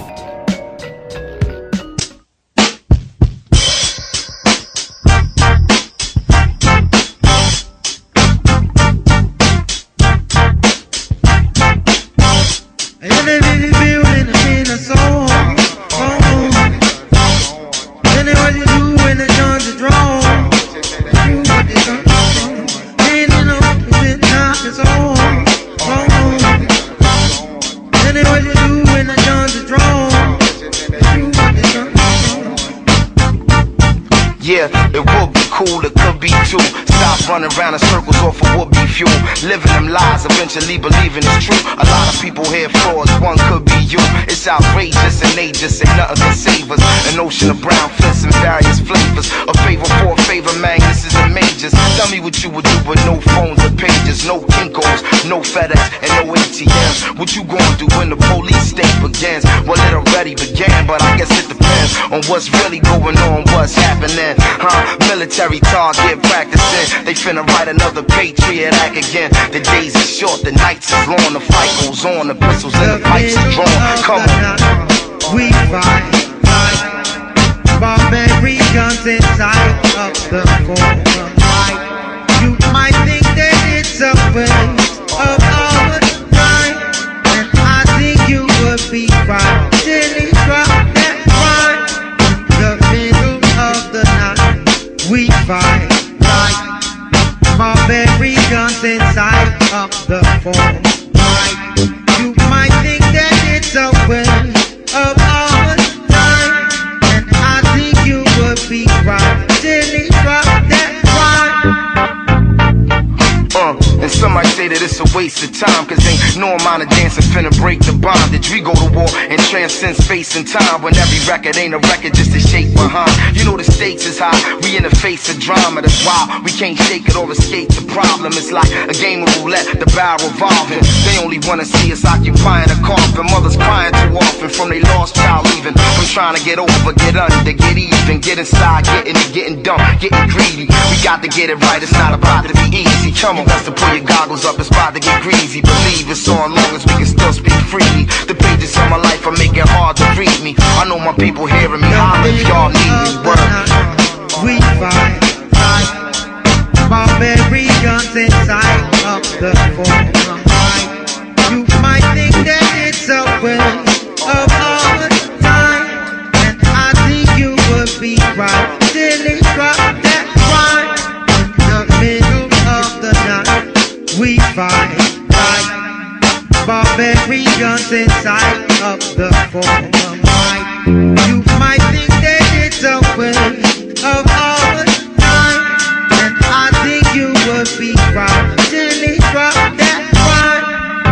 Running around in circles off of would be fuel. Living them lies, eventually believing it's true. A lot of people here frauds, one could be you. It's outrageous and they just ain't nothing can save us. An ocean of brown flints in various flavors. A favor for a favor, magnets and majors. Tell me what you would do with no phones or pages, no Kinkos, no FedEx and no A T Ms. What you gonna do when the police state begins? Well, it already began, but I guess it depends on what's really going on, what's happening. Huh? Military target practicing. They finna write another Patriot Act again. The days are short, the nights are long, the fight goes on, the pistols and the pipes are drawn. Come on. We fight like barbarians inside of the forum. You might think that it's a waste of our time, and I think you would be right till he drop that rhyme. The middle of the night, we fight like barbarians inside of the forum. You might think that it's a waste of our time, and I think you would be right till he drop that rhyme. Uh, and some might say that it's a waste of time, cause ain't no amount of dancing finna break the bondage. We go to war and transcend space and time, when every record ain't a record, just a shape behind. You know the stakes is high, we in the face of drama. That's why we can't shake it or escape the problem. It's like a game of roulette, the barrel revolving. They only wanna see us occupying a coffin. Mothers crying too often from they lost child leaving. From trying to get over, get under, get even, get inside, getting it, getting dumb, getting greedy. We got to get it right, it's not about to be easy. Come on, best to pull your goggles up, it's about to get greasy. Believe it's on long as we can still speak freely. The pages of my life are making hard to read me. I know my people hearing me, holler if y'all need me. Word. We fight like barbarians inside of the forum. You might think that it's a waste of our time, and I think you would be right till he drop that rhyme. In the middle of the night, we fight like barbarians inside of the forum. You might think that it's a waste of our time, and I think you would be right till he drop that rhyme.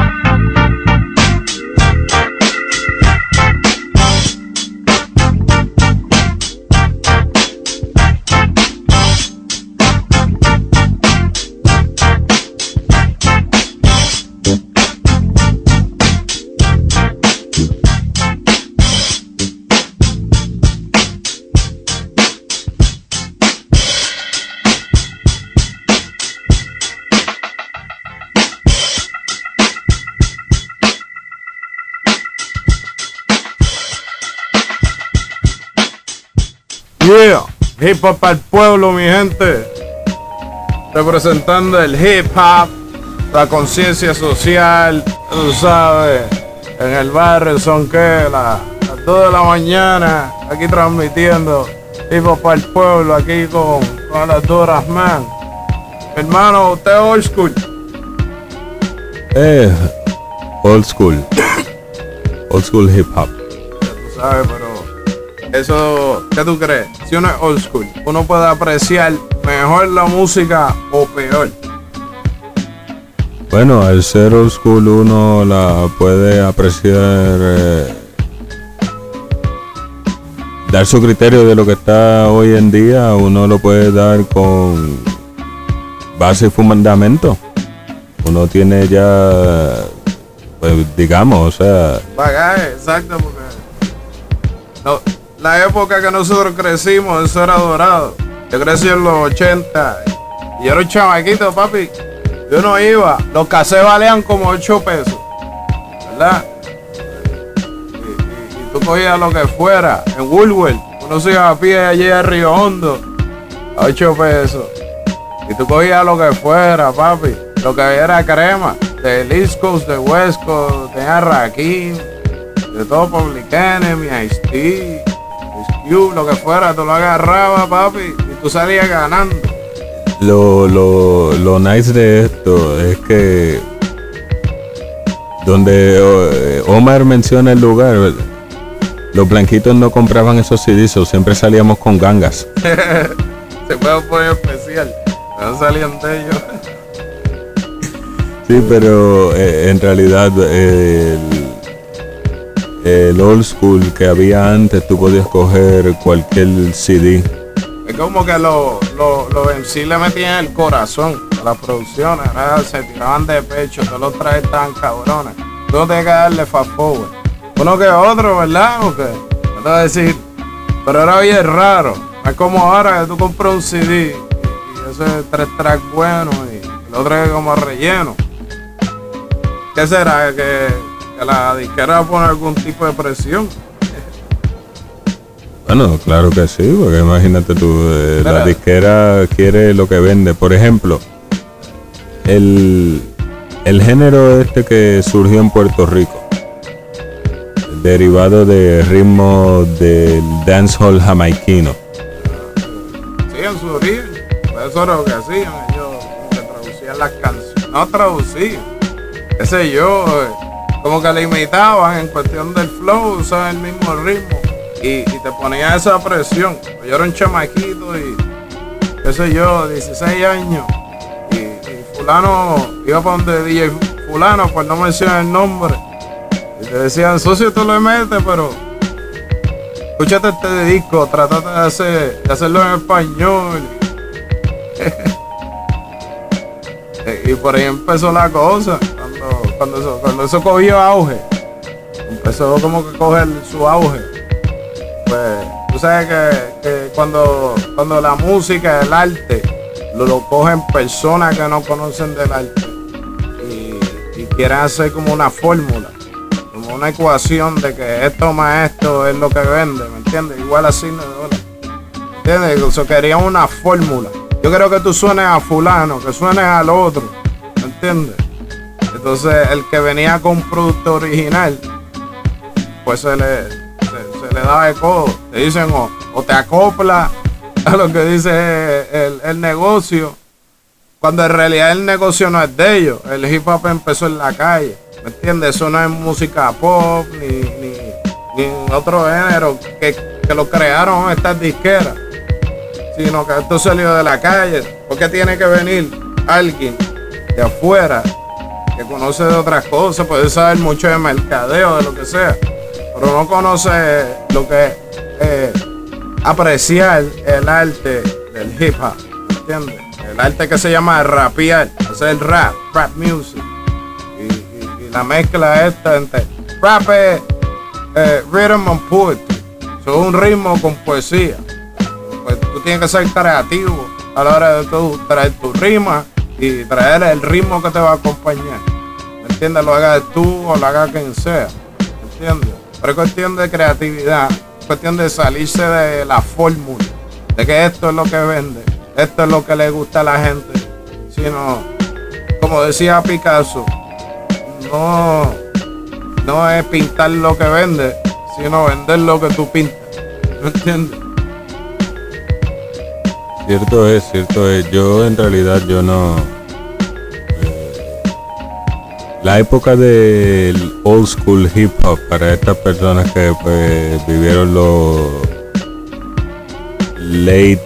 Yeah, hip hop al pueblo, mi gente. Representando el hip hop, la conciencia social, tú sabes. En el barrio son que las, las dos de la mañana, aquí transmitiendo hip hop al pueblo, aquí con, con las Duras Man. Hermano, usted es old school. Eh, old school. Old school hip hop. Tú sabes, pero eso, ¿qué tú crees? Si uno es old school, uno puede apreciar mejor la música o peor. Bueno, al ser old school uno la puede apreciar, eh, dar su criterio de lo que está hoy en día, uno lo puede dar con base y fundamento. Uno tiene ya, pues digamos, o sea... Bagaje, exacto, porque no, la época que nosotros crecimos, eso era dorado. Yo crecí en los ochenta y yo era un chamaquito, papi. Yo no iba, los cassettes valían como ocho pesos, ¿verdad? Y, y, y tú cogías lo que fuera, en Woolworth, uno se iba a pie allí a Río Hondo, a ocho pesos. Y tú cogías lo que fuera, papi. Lo que había era crema, de East Coast, de West Coast, tenía Rakim, de todo Public Enemy, Ice-T, Ice Cube, lo que fuera, tú lo agarrabas, papi, y tú salías ganando. Lo, lo, lo nice de esto es que donde Omar menciona el lugar, los blanquitos no compraban esos C Ds, o siempre salíamos con gangas. Se puede poner especial, no salían de ellos. Sí, pero eh, en realidad eh, el, el old school que había antes, tú podías coger cualquier C D. Es como que los lo, lo en sí le metían el corazón a las producciones, ¿verdad? Se tiraban de pecho, todos los trajes estaban cabrones. Tú no tienes que darle fast forward. Uno que otro, ¿verdad? ¿O qué? No te voy a decir, pero era bien raro. No es como ahora que tú compras un C D y, y ese es tres tracks buenos y el otro es como relleno. ¿Qué será? ¿Que, que la disquera pone algún tipo de presión? Bueno, claro que sí, porque imagínate tú, eh, la disquera quiere lo que vende. Por ejemplo, el, el género este que surgió en Puerto Rico, derivado de ritmos del dancehall jamaiquino. Sí, en su origen, eso era lo que hacían, ellos como que traducían las canciones, no traducían, qué sé yo, como que le imitaban en cuestión del flow, usaban el mismo ritmo. Y, y te ponía esa presión. Yo era un chamaquito y qué sé yo, dieciséis años. Y, y fulano iba para donde D J fulano, pues no menciona el nombre. Y te decían, socio, tú le metes, pero escúchate este disco, trátate de, hacer, de hacerlo en español. Y por ahí empezó la cosa. Cuando, cuando, eso, cuando eso cogió auge, empezó como que coger su auge. Pues tú sabes que, que cuando, cuando la música, el arte, lo, lo cogen personas que no conocen del arte y, y quieren hacer como una fórmula, como una ecuación de que esto más esto es lo que vende, ¿me entiendes? Igual así, ¿no? ¿Entiendes? O sea, querían una fórmula. Yo creo que tú suenes a fulano, que suenes al otro, ¿me entiendes? Entonces el que venía con un producto original, pues se le... Se, se le daba de codo. Te dicen o, o te acopla a lo que dice el, el negocio, cuando en realidad el negocio no es de ellos. El hip hop empezó en la calle, ¿me entiendes? Eso no es música pop ni, ni, ni otro género que, que lo crearon estas disqueras, sino que esto salió de la calle. Porque tiene que venir alguien de afuera que conoce de otras cosas, puede saber mucho de mercadeo, de lo que sea, pero no conoce lo que es eh, apreciar el arte del hip hop, ¿entiendes? El arte que se llama rapear, hacer rap, rap music. Y, y, y la mezcla esta entre rap es eh, rhythm and poetry, es un ritmo con poesía. Pues tú tienes que ser creativo a la hora de tú traer tu rima y traer el ritmo que te va a acompañar, ¿me entiendes? Lo hagas tú o lo haga quien sea, ¿me entiendes? Pero es cuestión de creatividad, es cuestión de salirse de la fórmula, de que esto es lo que vende, esto es lo que le gusta a la gente, sino, como decía Picasso, no, no es pintar lo que vende, sino vender lo que tú pintas, ¿me entiendes? Cierto es, cierto es, yo en realidad yo no... La época del old school hip hop para estas personas que pues, vivieron los late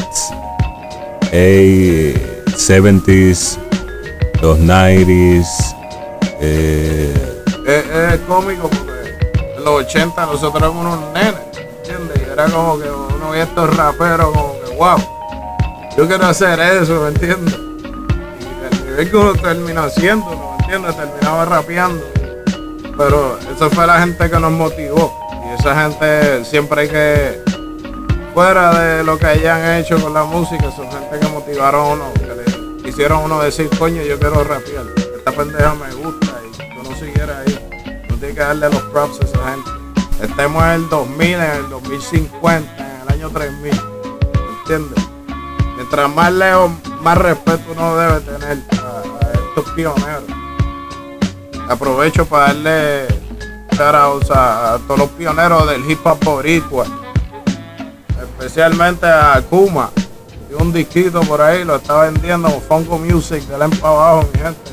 seventies, los nineties. Eh. Es, es cómico porque en los ochenta nosotros éramos unos nenes, ¿entiendes? Y era como que uno veía estos raperos como que wow, yo quiero hacer eso, ¿me entiendes? Y el nivel que uno terminó haciendo, ¿no? Terminaba rapeando, pero esa fue la gente que nos motivó, y esa gente siempre hay que, fuera de lo que hayan hecho con la música, son gente que motivaron a uno, que le hicieron a uno decir, coño, yo quiero rapear, esta pendeja me gusta, y que uno siguiera ahí. No tiene que darle los props a esa gente. Estemos en el dos mil, en el dos mil cincuenta, en el año tres mil, ¿entiendes? Mientras más lejos, más respeto uno debe tener a, a estos pioneros. Aprovecho para darle shoutouts a, a todos los pioneros del hip hop boricua, especialmente a Kuma, y un disquito por ahí, lo está vendiendo con Funko Music, de la para abajo, mi gente.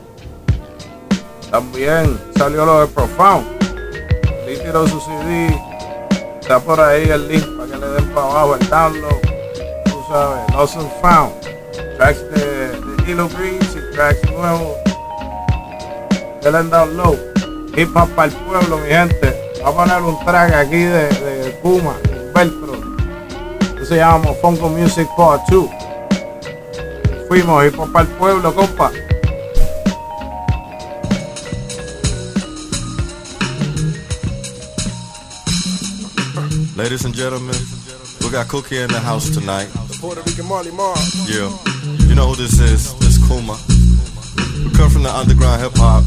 También salió lo de Profound, le tiró su C D, está por ahí el link para que le den para abajo el download, tú sabes, Lost and Found, tracks de, de Hilo Breeze y tracks nuevos. El download, hip hop para el pueblo, mi gente. Voy a poner un track aquí de, de Kuma, Velcro. Esto se llama Funko Music Part dos. Fuimos hip hop para el pueblo, compa. Ladies and gentlemen, we got Cookie in the house tonight. The Puerto Rican Marley Marl. Yeah, you know who this is? This Kuma. We come from the underground hip hop.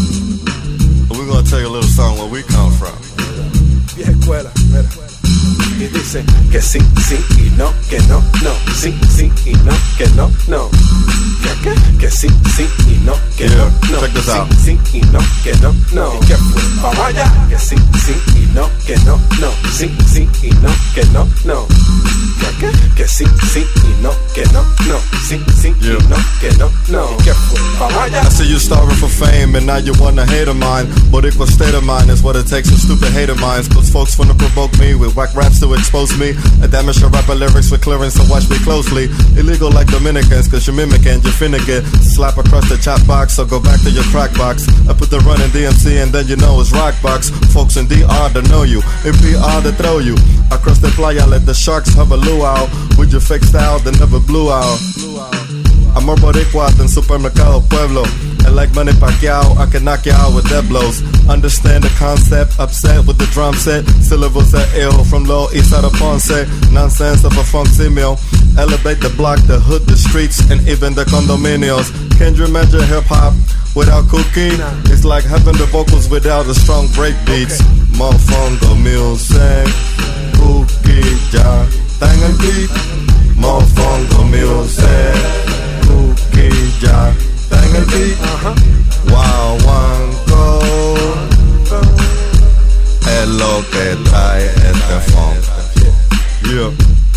We're gonna tell you a little song where we come from. Vieja escuela, mira. Y dice que sí, sí y no, que no, no. Sí, sí y no, que no, no. Que, que, que sí, sí y no, que no, no. Check this out. Sí, sí y no, que no, no. ¿Y qué fue? Vamos allá. Que sí, sí y no, que no, no. Sí, sí y no, que no, no. Que, que, que sí, sí y no, que no, no. Sí, sí y no, que no, no. ¿Y qué fue? Vamos allá. I see you starving for fame and now you want a hate of mine. But equal state of mind is what it takes for stupid hate of mine. Cause folks wanna provoke me with whack raps to expose me. I damage your rapper lyrics with clearance, so watch me closely. Illegal like Dominicans, cause you're mimicking, you're finna get slap across the chat box, so go back to your crack box. I put the run in D M C and then you know it's rock box. Folks in D R to know you, in P R to throw you. Across the playa, let the sharks have a luau. With your fake style that never blew out. I'm more boricua than Supermercado Pueblo. And like Manny Pacquiao, I can knock you out with dead blows. Understand the concept, upset with the drum set. Syllables are ill from Low East side of Ponce. Nonsense of a funk female. Elevate the block, the hood, the streets, and even the condominios. Can you imagine hip hop without Cookie? It's like having the vocals without the strong break beats. Mofongo music, Cookie ya está en el beat. Mofongo music, Cookie ya está en el beat. Wow, one go es lo que trae este funk. Yeah.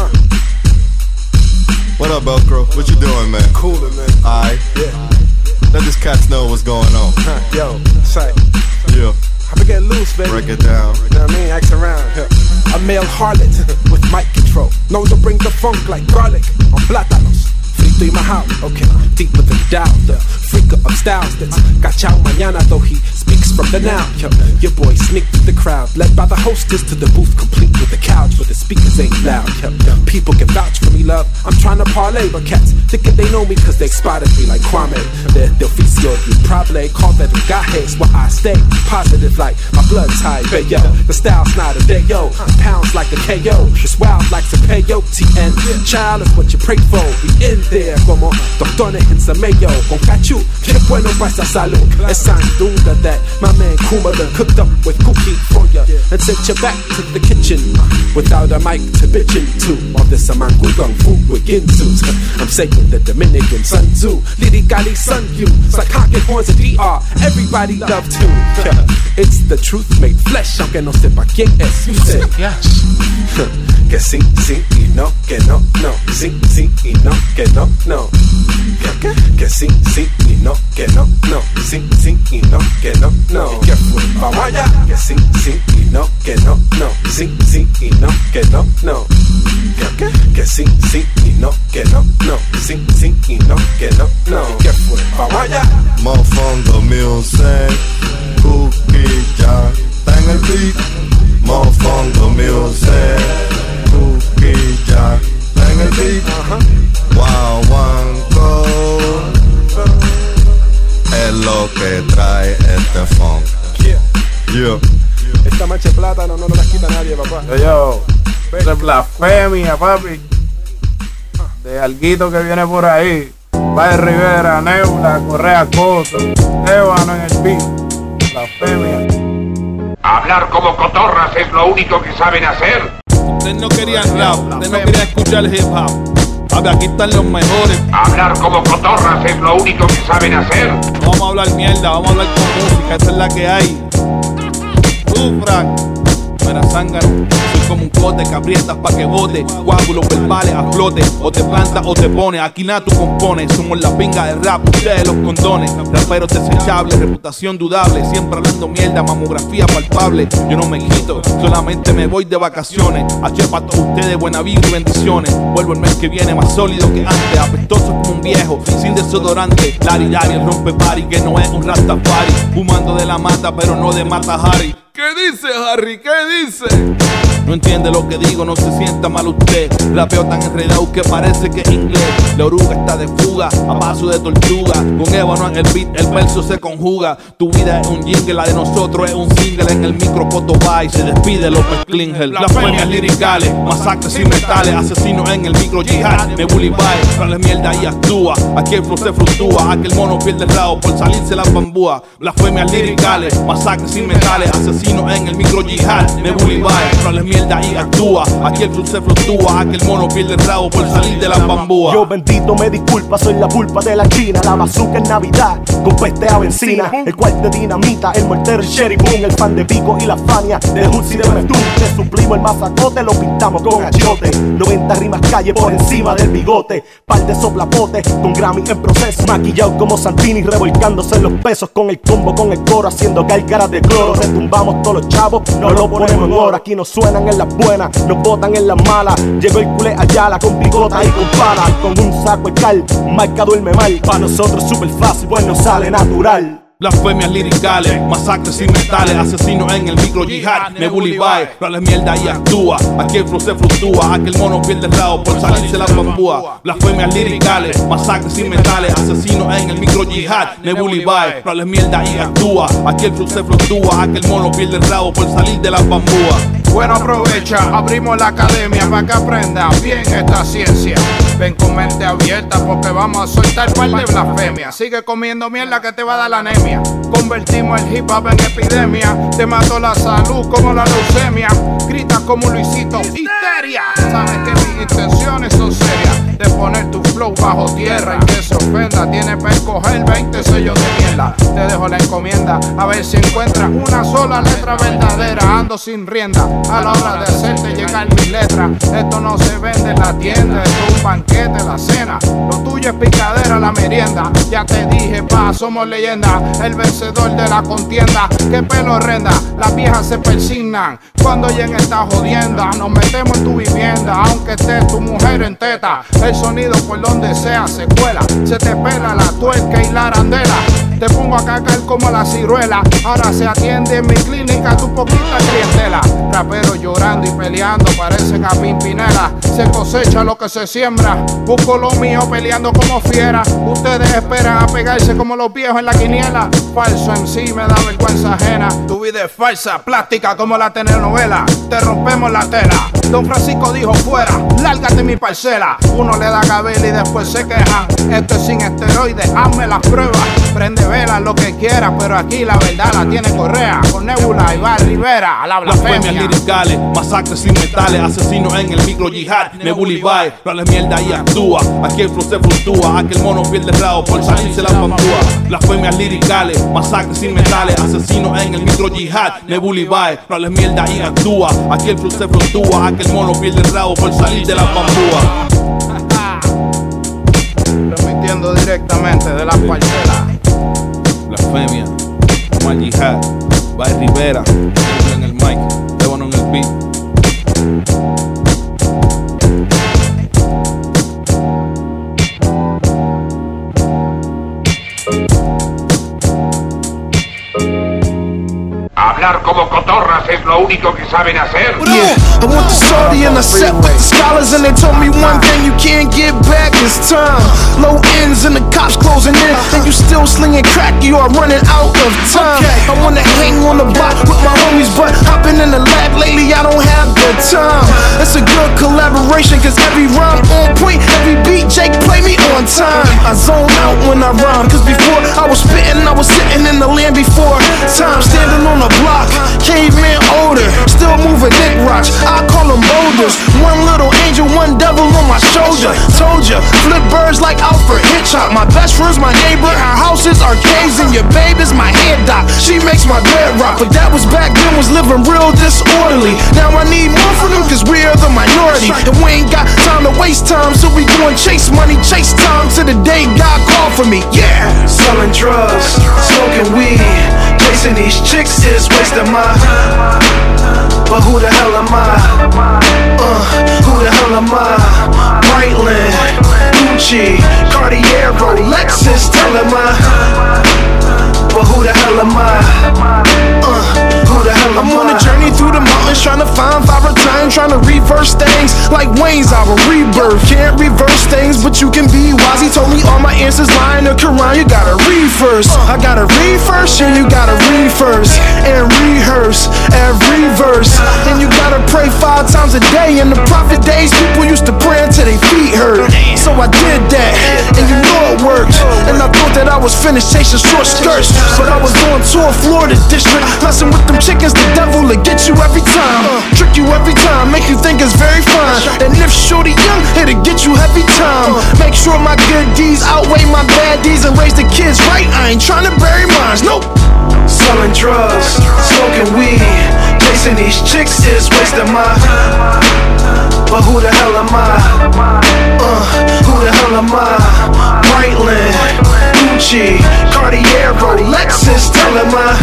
What up, Velcro? What you doing, man? Coolin', man. Aight. Yeah. Let these cats know what's going on. Yo, sight. Yeah. I be getting loose, baby. Break it down. You know what I mean? Act around. Yeah. A male harlot with mic control. Known to bring the funk like garlic on plátanos. Frito y majao, okay. Deep within doubt, the freaker of styles that's got chow mañana, though he speaks from the now. Yo, your boy sneaked through the crowd, led by the hostess to the booth, complete with the couch, but the speakers ain't loud. Yo, people can vouch for me, love. I'm trying to parlay, but cats thinking they know me cause they spotted me like Kwame. The, the oficio, you probably call that gajes where I stay positive like my blood's high. But yo, the style's not a day, yo. Pounds like a K O. It's wild like some peyote and child is what you pray for. We in there como doctores en Samayo con cachu. Qué bueno para esa salud. It's sign duda that my man Kuma done cooked up with Cookie for ya and sent you back to the kitchen without a mic to bitch into. All this amangu gung fu with ginsus. I'm saying the Dominican Sun Tzu. Lyrically sun you. It's like pocket horns of D R. Everybody love to. Yeah. It's the truth made flesh. Aunque no sepa quién es. You say yes. Que sí, sí y no, que no, no. Sí, sí y no, que no, no. Que, que sí, sí y no, que no, no. Sí, sí y no, que no, no. ¿Qué fue? Vamos allá. Que sí, sí y no, que no, no. Sí, sí y no, que no, no. Que, que sí, sí y no, que no, no. Sí, sí y no, que no, no. ¿Qué fue? Vamos allá. Mofongo music, Cookie ya está en el beat. Mofongo music, Cookie ya está en el beat. Wow, one go es lo que trae este funk. Yeah. Esta mancha de plátano no nos la quita nadie, papá. Yo, yo, esa es blasfemia, papi. De alguito que viene por ahí. Valle Rivera, Nebula, Correa Coto, Ébano en el beat. Blasfemia. Hablar como cotorras es lo único que saben hacer. Ustedes no querían rap, ustedes no querían escuchar el hip hop. A ver, aquí están los mejores. Hablar como cotorras es lo único que saben hacer. No vamos a hablar mierda, vamos a hablar con música, esa es la que hay. Tú, Frank, mera zángano. Soy como un cote que aprietas pa' que bote. Coágulos verbales a flote. O te plantas o te pones. Aquí nada tú compones. Somos la pinga del rap, ustedes los condones. Raperos desechables, reputación dudable. Siempre hablando mierda, mamografía palpable. Yo no me quito, solamente me voy de vacaciones. H pa' todos ustedes, buena vida y bendiciones. Vuelvo el mes que viene más sólido que antes. Apestoso como un viejo, sin desodorante. Lari Lari, el rompe party, que no es un rastafari. Fumando de la mata, pero no de Mata Hari. ¿Qué dice Harry? ¿Qué dice? No entiende lo que digo, no se sienta mal usted. Rapeo tan enredado que parece que es inglés. La oruga está de fuga, a paso de tortuga. Con ébano en el beat, el verso se conjuga. Tu vida es un jingle, la de nosotros es un single. En el micro Coto va y se despide López Klingel. Blasfemias liricales, masacres y metales. Asesinos en el micro jihad, me bully bye. Trale mierda y actúa, aquí el flow se fluctúa. Aquel mono pierde el rabo por salirse las bambúas. Blasfemias liricales, masacres y metales. Asesinos asesino en el micro yihad. Nebula y Bae, no les mierda y actúa. Aquí el club se fluctúa, aquel mono pierde el rabo por salir de las bambúas. Yo bendito me disculpa, soy la pulpa de la China. La bazooka en Navidad, con peste a benzina. El cual de dinamita, el mortero, el Sherry Boom. El fan de Pico y la Fania, de Hoods y de Mestú. Te suplimos el mazacote, lo pintamos con achiote. noventa rimas calle por encima del bigote. Par de soplapote, con Grammy en proceso. Maquillado como Santini, revolcándose los pesos. Con el combo, con el coro, haciendo cálcaras de cloro. Retumbamos todos los chavos, no lo ponemos en hora. Aquí nos suenan en las buenas, nos botan en las malas. Llegó el culé Ayala con picota y con pala. Con un saco de cal, marca duerme mal. Pa' nosotros súper fácil, pues nos sale natural. Blasfemias liricales, masacres y metales, asesinos en el micro yihad. Nebula y Bae, no les mierda y actúa. Aquí el flow se fluctúa, aquel mono pierde el rabo por salirse la bambúa. Blasfemias liricales, masacres y metales, asesinos en el micro yihad. Nebula y Bae, no les mierda y actúa. Aquí el flow se fluctúa, aquel mono pierde el rabo por salir de las bambúas. Bueno, aprovecha, abrimos la academia para que aprendan bien esta ciencia. Ven con mente abierta porque vamos a soltar par de blasfemia. Sigue comiendo mierda que te va a dar la anemia. Convertimos el hip hop en epidemia. Te mató la salud como la leucemia. Gritas como Luisito, histeria. Sabes que mis intenciones son serias. De poner tu flow bajo tierra y que se ofenda. Tienes para escoger veinte sellos de mierda. Te dejo la encomienda a ver si encuentras una sola letra verdadera. Ando sin rienda a la hora de hacerte llegar mis letras. Esto no se vende en la tienda, esto es un banquete, la cena. Lo tuyo es picadera, la merienda. Ya te dije, pa, somos leyenda. El vencedor de la contienda. Que pelo horrenda, las viejas se persignan cuando lleguen esta jodienda. Nos metemos en tu vivienda, aunque esté tu mujer en teta. El sonido por donde sea se cuela. Se te pela la tuerca y la arandela. Te pongo a cacar como la ciruela. Ahora se atiende en mi clínica tu poquita clientela. Raperos llorando y peleando parecen a Pimpinela. Se cosecha lo que se siembra. Busco lo mío peleando como fiera. Ustedes esperan a pegarse como los viejos en la quiniela. Falso en sí me da vergüenza ajena. Tu vida es falsa, plástica como la telenovela. Te rompemos la tela. Don Francisco dijo fuera, lárgate mi parcela. Uno le da cabela y después se quejan. Esto es sin esteroides, hazme las pruebas. Prende vela lo que quiera, pero aquí la verdad la tiene Correa. Con Nebula y Bae Rivera a la blasfemia. Blasfemias liricales, masacres y metales, asesinos en el micro yihad. Nebula y Bae, no les mierda y actúa. Aquí el flow se fluctúa, aquel mono pierde el rabo por salirse la bambúa. Blasfemias liricales, masacres y metales, asesinos en el micro yihad. Nebula y Bae, no les mierda y actúa. Aquí el flow se fluctúa, aquel mono pierde el rabo por salir de la bambúa. Transmitiendo directamente de las parcelas. Blasfemia, Omar Yihad, Bae Rivera, en el mic, Ébano en el beat. Hablar como cotorras es lo único que saben hacer. Yeah, I went to Saudi and I sat with the scholars and they told me one thing you can't get back is time. Low ends and the cops closing in and you still slinging crack, you are running out of time. I wanna hang on the block with my homies, but hopping in the lab lately I don't have the time. It's a good collaboration cause every rhyme on point, every beat Jake play me on time. I zone out when I rhyme cause before I was spitting I was sitting in the land before time. Standing on the block, caveman odor, still moving dick rocks, I call them boulders. One little angel, one devil on my shoulder. Told ya, flip birds like Alfred Hitchcock. My best friend's my neighbor, our house is arcades, and your babe is my head doc. She makes my bed rock, but that was back then, was living real disorderly. Now I need more from them, cause we are the minority, and we ain't got time to waste time, so we go and chase money, chase time, to the day God called for me, yeah. Selling drugs, smoking weed, chasing these chicks is wasting my time. But who the hell am I? Uh, who the hell am I? Breitling, Gucci, Cartier, Rolexes, telling my. But who the hell am I? Uh, who the hell am I? I'm on a journey through the mountains, trying to find five return, trying to reverse things like Wayne's our rebirth. Can't reverse things, but you can be wise. He told me all my answers lie in the Quran. You gotta read first. I gotta read first, and you gotta read first and rehearse every verse. And you gotta pray five times a day. day. In the prophet days, people used to pray until their feet hurt. So I did that, and you know it worked. And I thought that I was finished chasing short skirts, but I was going to a Florida district, messing with them chickens. The devil will get you every time, trick you every time, make you think it's very fine. And if shorty young, it'll get you every time. Make sure my good deeds outweigh my bad deeds and raise the kids right. I ain't trying to bury mines, nope. Selling drugs, smoking weed, chasing these chicks is wasting my time. But who the hell am I? Uh, who the hell am I? Breitling, Gucci, Cartier, Rolexes, telling my.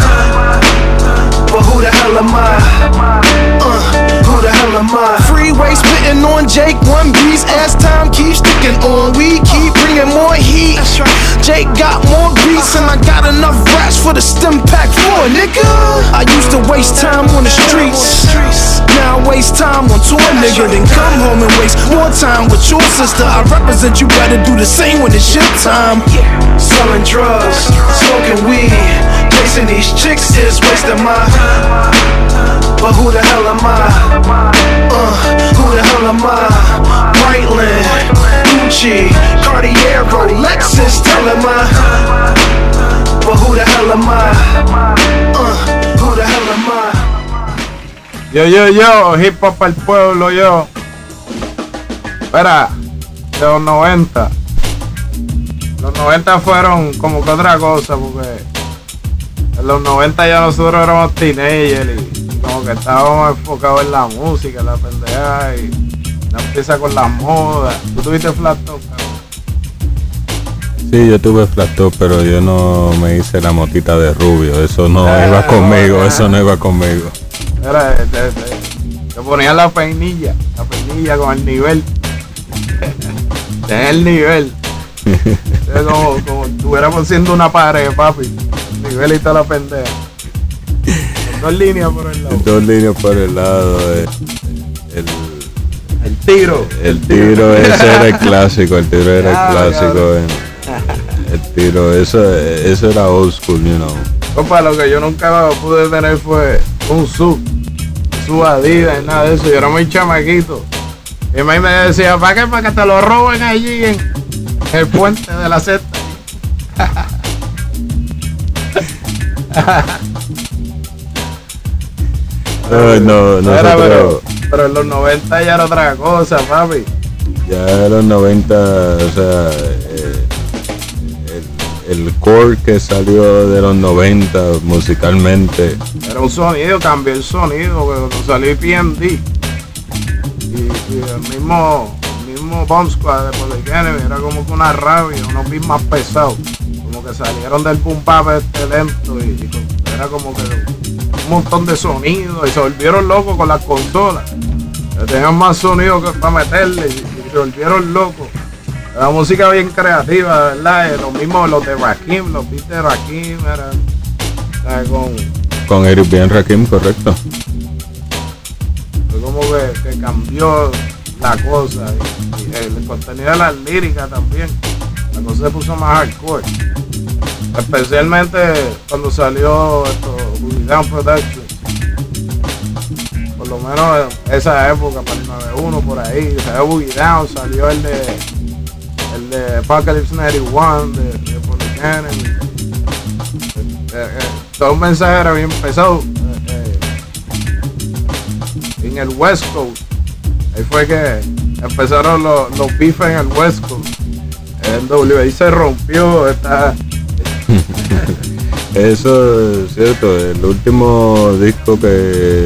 But who the hell am I? Uh, who the hell am I? Freeway spitting on Jake one B's. As time keeps sticking on, we keep bringing more heat. Jake got more beats and I got enough raps for the stem pack four, nigga. I used to waste time on the streets, now I waste time on tour, nigga. Then come home and waste more time with your sister. I represent, you better do the same when it's your time. Selling drugs, smoking weed, chasing these chicks is wasting my time. But who the hell am I? Uh, who the hell am I? Breitling, Gucci, Cartier, Rolexes, telling my. But who the hell am I? Uh, who the hell am I? Yo, yo, yo, hip hop al pueblo, yo. Espera, de los noventa. Los noventa fueron como que otra cosa, porque en los noventa ya nosotros éramos teenagers y como que estábamos enfocados en la música, en la pendeja, y no empieza con las modas. ¿Tú tuviste flat top, cabrón? Sí, yo tuve flat top, pero yo no me hice la motita de rubio. Eso no eh, iba conmigo, eh. eso no iba conmigo. Era, te, te, te ponían la peinilla, la peinilla con el nivel. Tenés el nivel. Es como, como estuviéramos haciendo una pared, papi. El nivel y toda la pendeja. Con dos líneas por el lado. Dos líneas por el lado. Eh. El, el tiro. El, el tiro, tiro, ese era el clásico. El tiro era el clásico. Eh. El tiro, eso, eso era old school, you know. Compa, lo que yo nunca pude tener fue un sub. Sub Adidas y nada de eso. Yo era muy chamaquito. Y mi me decía, ¿para qué? Para que te lo roben allí en el puente de la seta. no, no, no era, pero, pero en los noventa ya era otra cosa, papi. Ya en los noventa, o sea, eh, el, el core que salió de los noventa musicalmente. Era un sonido, cambió el sonido, cuando salió P M D. Y, y el mismo, el mismo Bomb Squad de Public Enemy era como que una rabia, unos beats más pesados, como que salieron del boom bap este lento y, y era como que un montón de sonidos y se volvieron locos con las consolas. Tenían más sonido que para meterle y, y se volvieron locos. La música bien creativa, ¿verdad? Los mismos, los de Rakim, los beats de Rakim eran, ¿sabes? Con, con Eric B. Rakim, correcto. Fue como que, que cambió la cosa y, y el contenido de las líricas también. La cosa se puso más hardcore. Especialmente cuando salió esto, Boogie Down Productions. Por lo menos en esa época, para el noventa y uno por ahí, salió Boogie Down, salió el de el de Apocalypse noventa y uno de, de Public Enemy. Eh, eh, todo un mensaje era bien pesado. En el West Coast, ahí fue que empezaron los, los bifes en el West Coast. El W I se rompió, está. Eso es cierto. El último disco que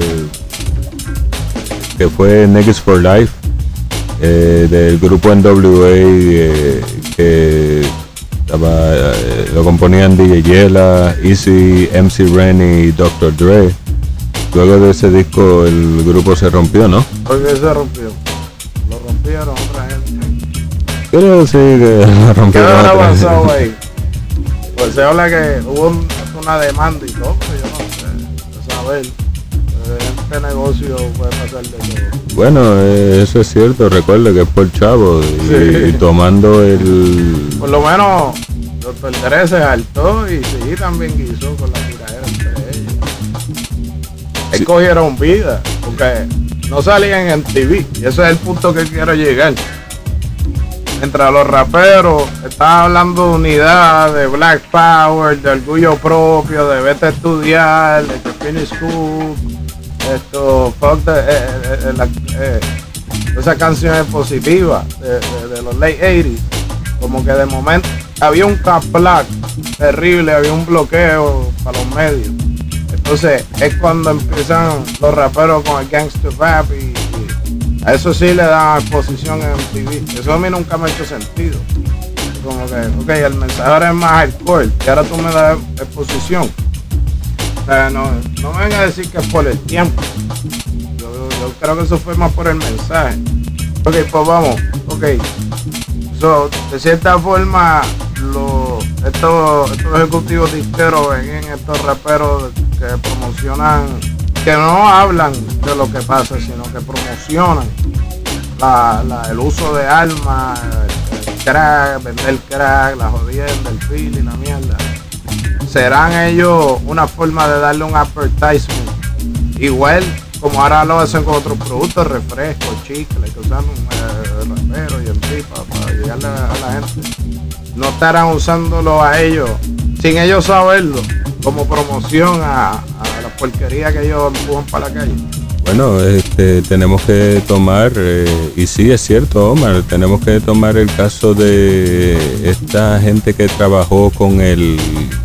que fue Niggas for Life, eh, del grupo N W A, eh, que estaba, eh, lo componían D J Yella, Easy, M C Ren y doctor Dre. Luego de ese disco el grupo se rompió, ¿no? ¿Por qué se rompió? Lo rompieron otra gente. Pero sí que lo rompieron. ¿Qué habrá pasado ahí? Pues se habla que hubo una demanda y todo, pero yo no sé, de saber. Este negocio puede pasar de todo. Bueno, eh, eso es cierto, recuerde que es por chavo y, sí. y tomando el... Por lo menos doctor Dre se saltó y sí, también guisó con la tiradera entre ellos. Sí. Escogieron vida, porque no salían en T V. Y ese es el punto que quiero llegar. Mientras los raperos estaban hablando de unidad, de Black Power, de orgullo propio, de vete a estudiar, de que finish school, esto, fuck the, eh, eh, eh, eh, esas canciones positivas de, de, de los late eighties, como que de momento había un caplac terrible, había un bloqueo para los medios. Entonces es cuando empiezan los raperos con el gangster rap y, y a eso sí le dan exposición en T V. Eso a mí nunca me ha hecho sentido. Como que, ok, el mensaje ahora es más hardcore y ahora tú me das exposición. O sea, no, no me vengan a decir que es por el tiempo. Yo, yo creo que eso fue más por el mensaje. Ok, pues vamos. Ok. So, de cierta forma, los, estos, estos ejecutivos disqueros ven en estos raperos que promocionan, que no hablan de lo que pasa, sino que promocionan la, la, el uso de armas, el, el crack, vender crack, la jodienda, el fil y la mierda. ¿Serán ellos una forma de darle un advertisement? Igual como ahora lo hacen con otros productos, refrescos, chicles, que usan un eh, rapero y en fin, para, para llegarle a, a la gente. No estarán usándolo a ellos, sin ellos saberlo, como promoción a, a la porquería que ellos empujan para la calle. Bueno, este, tenemos que tomar, eh, y sí es cierto, Omar, tenemos que tomar el caso de esta gente que trabajó con el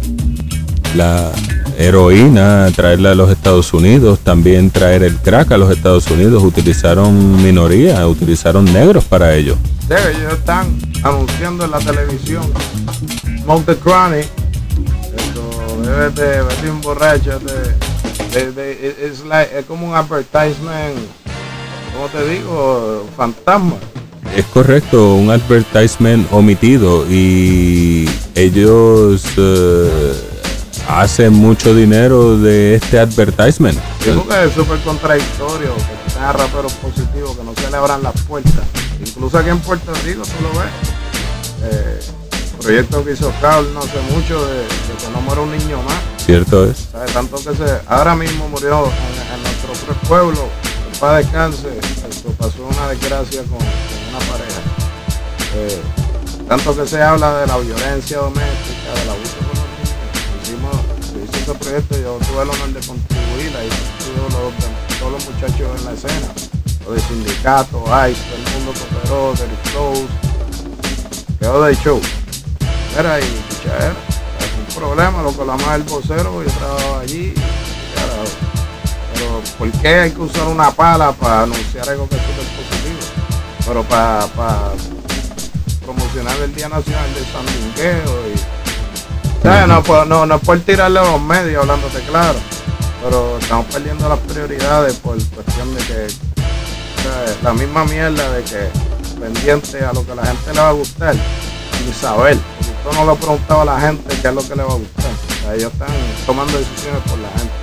la heroína, traerla a los Estados Unidos, también traer el crack a los Estados Unidos. Utilizaron minorías, utilizaron negros para ello. Sí, ellos están anunciando en la televisión Smoke the Chronic, esto, bébete, vete un borracho, de, de, de, es, like, es como un advertisement, ¿cómo te digo? Fantasma. Es correcto, un advertisement omitido, y ellos uh, hacen mucho dinero de este advertisement. Yo creo que es súper contradictorio que tengan raperos positivos, que no se le abran las puertas. Incluso aquí en Puerto Rico tú lo ves. Eh, el proyecto que hizo Carl no hace mucho de, de que no muera un niño más. Cierto es. ¿Sabes? Tanto que se, ahora mismo murió en, en nuestro pueblo, que para descanse, esto pasó una desgracia con, con una pareja. Eh, tanto que se habla de la violencia doméstica, del abuso con los niños. Hicimos, se hizo ese proyecto, yo tuve el honor de contribuir, ahí estuve los, todos los muchachos en la escena, los de sindicato, ICE, todo el mundo cooperó, Derek Flows, quedó de show. Era ahí, era un problema, lo que la más el vocero, yo trabajaba allí, era, pero ¿por qué hay que usar una pala para anunciar algo que es súper positivo? Pero para, para promocionar el Día Nacional del Sandungueo y ¿sabes? No, no, no, no es por tirarle a los medios hablándote claro, pero estamos perdiendo las prioridades por cuestión de que, ¿sabes? La misma mierda de que pendiente a lo que a la gente le va a gustar, ni saber, porque usted no le preguntaba a la gente qué es lo que le va a gustar. O sea, ellos están tomando decisiones por la gente.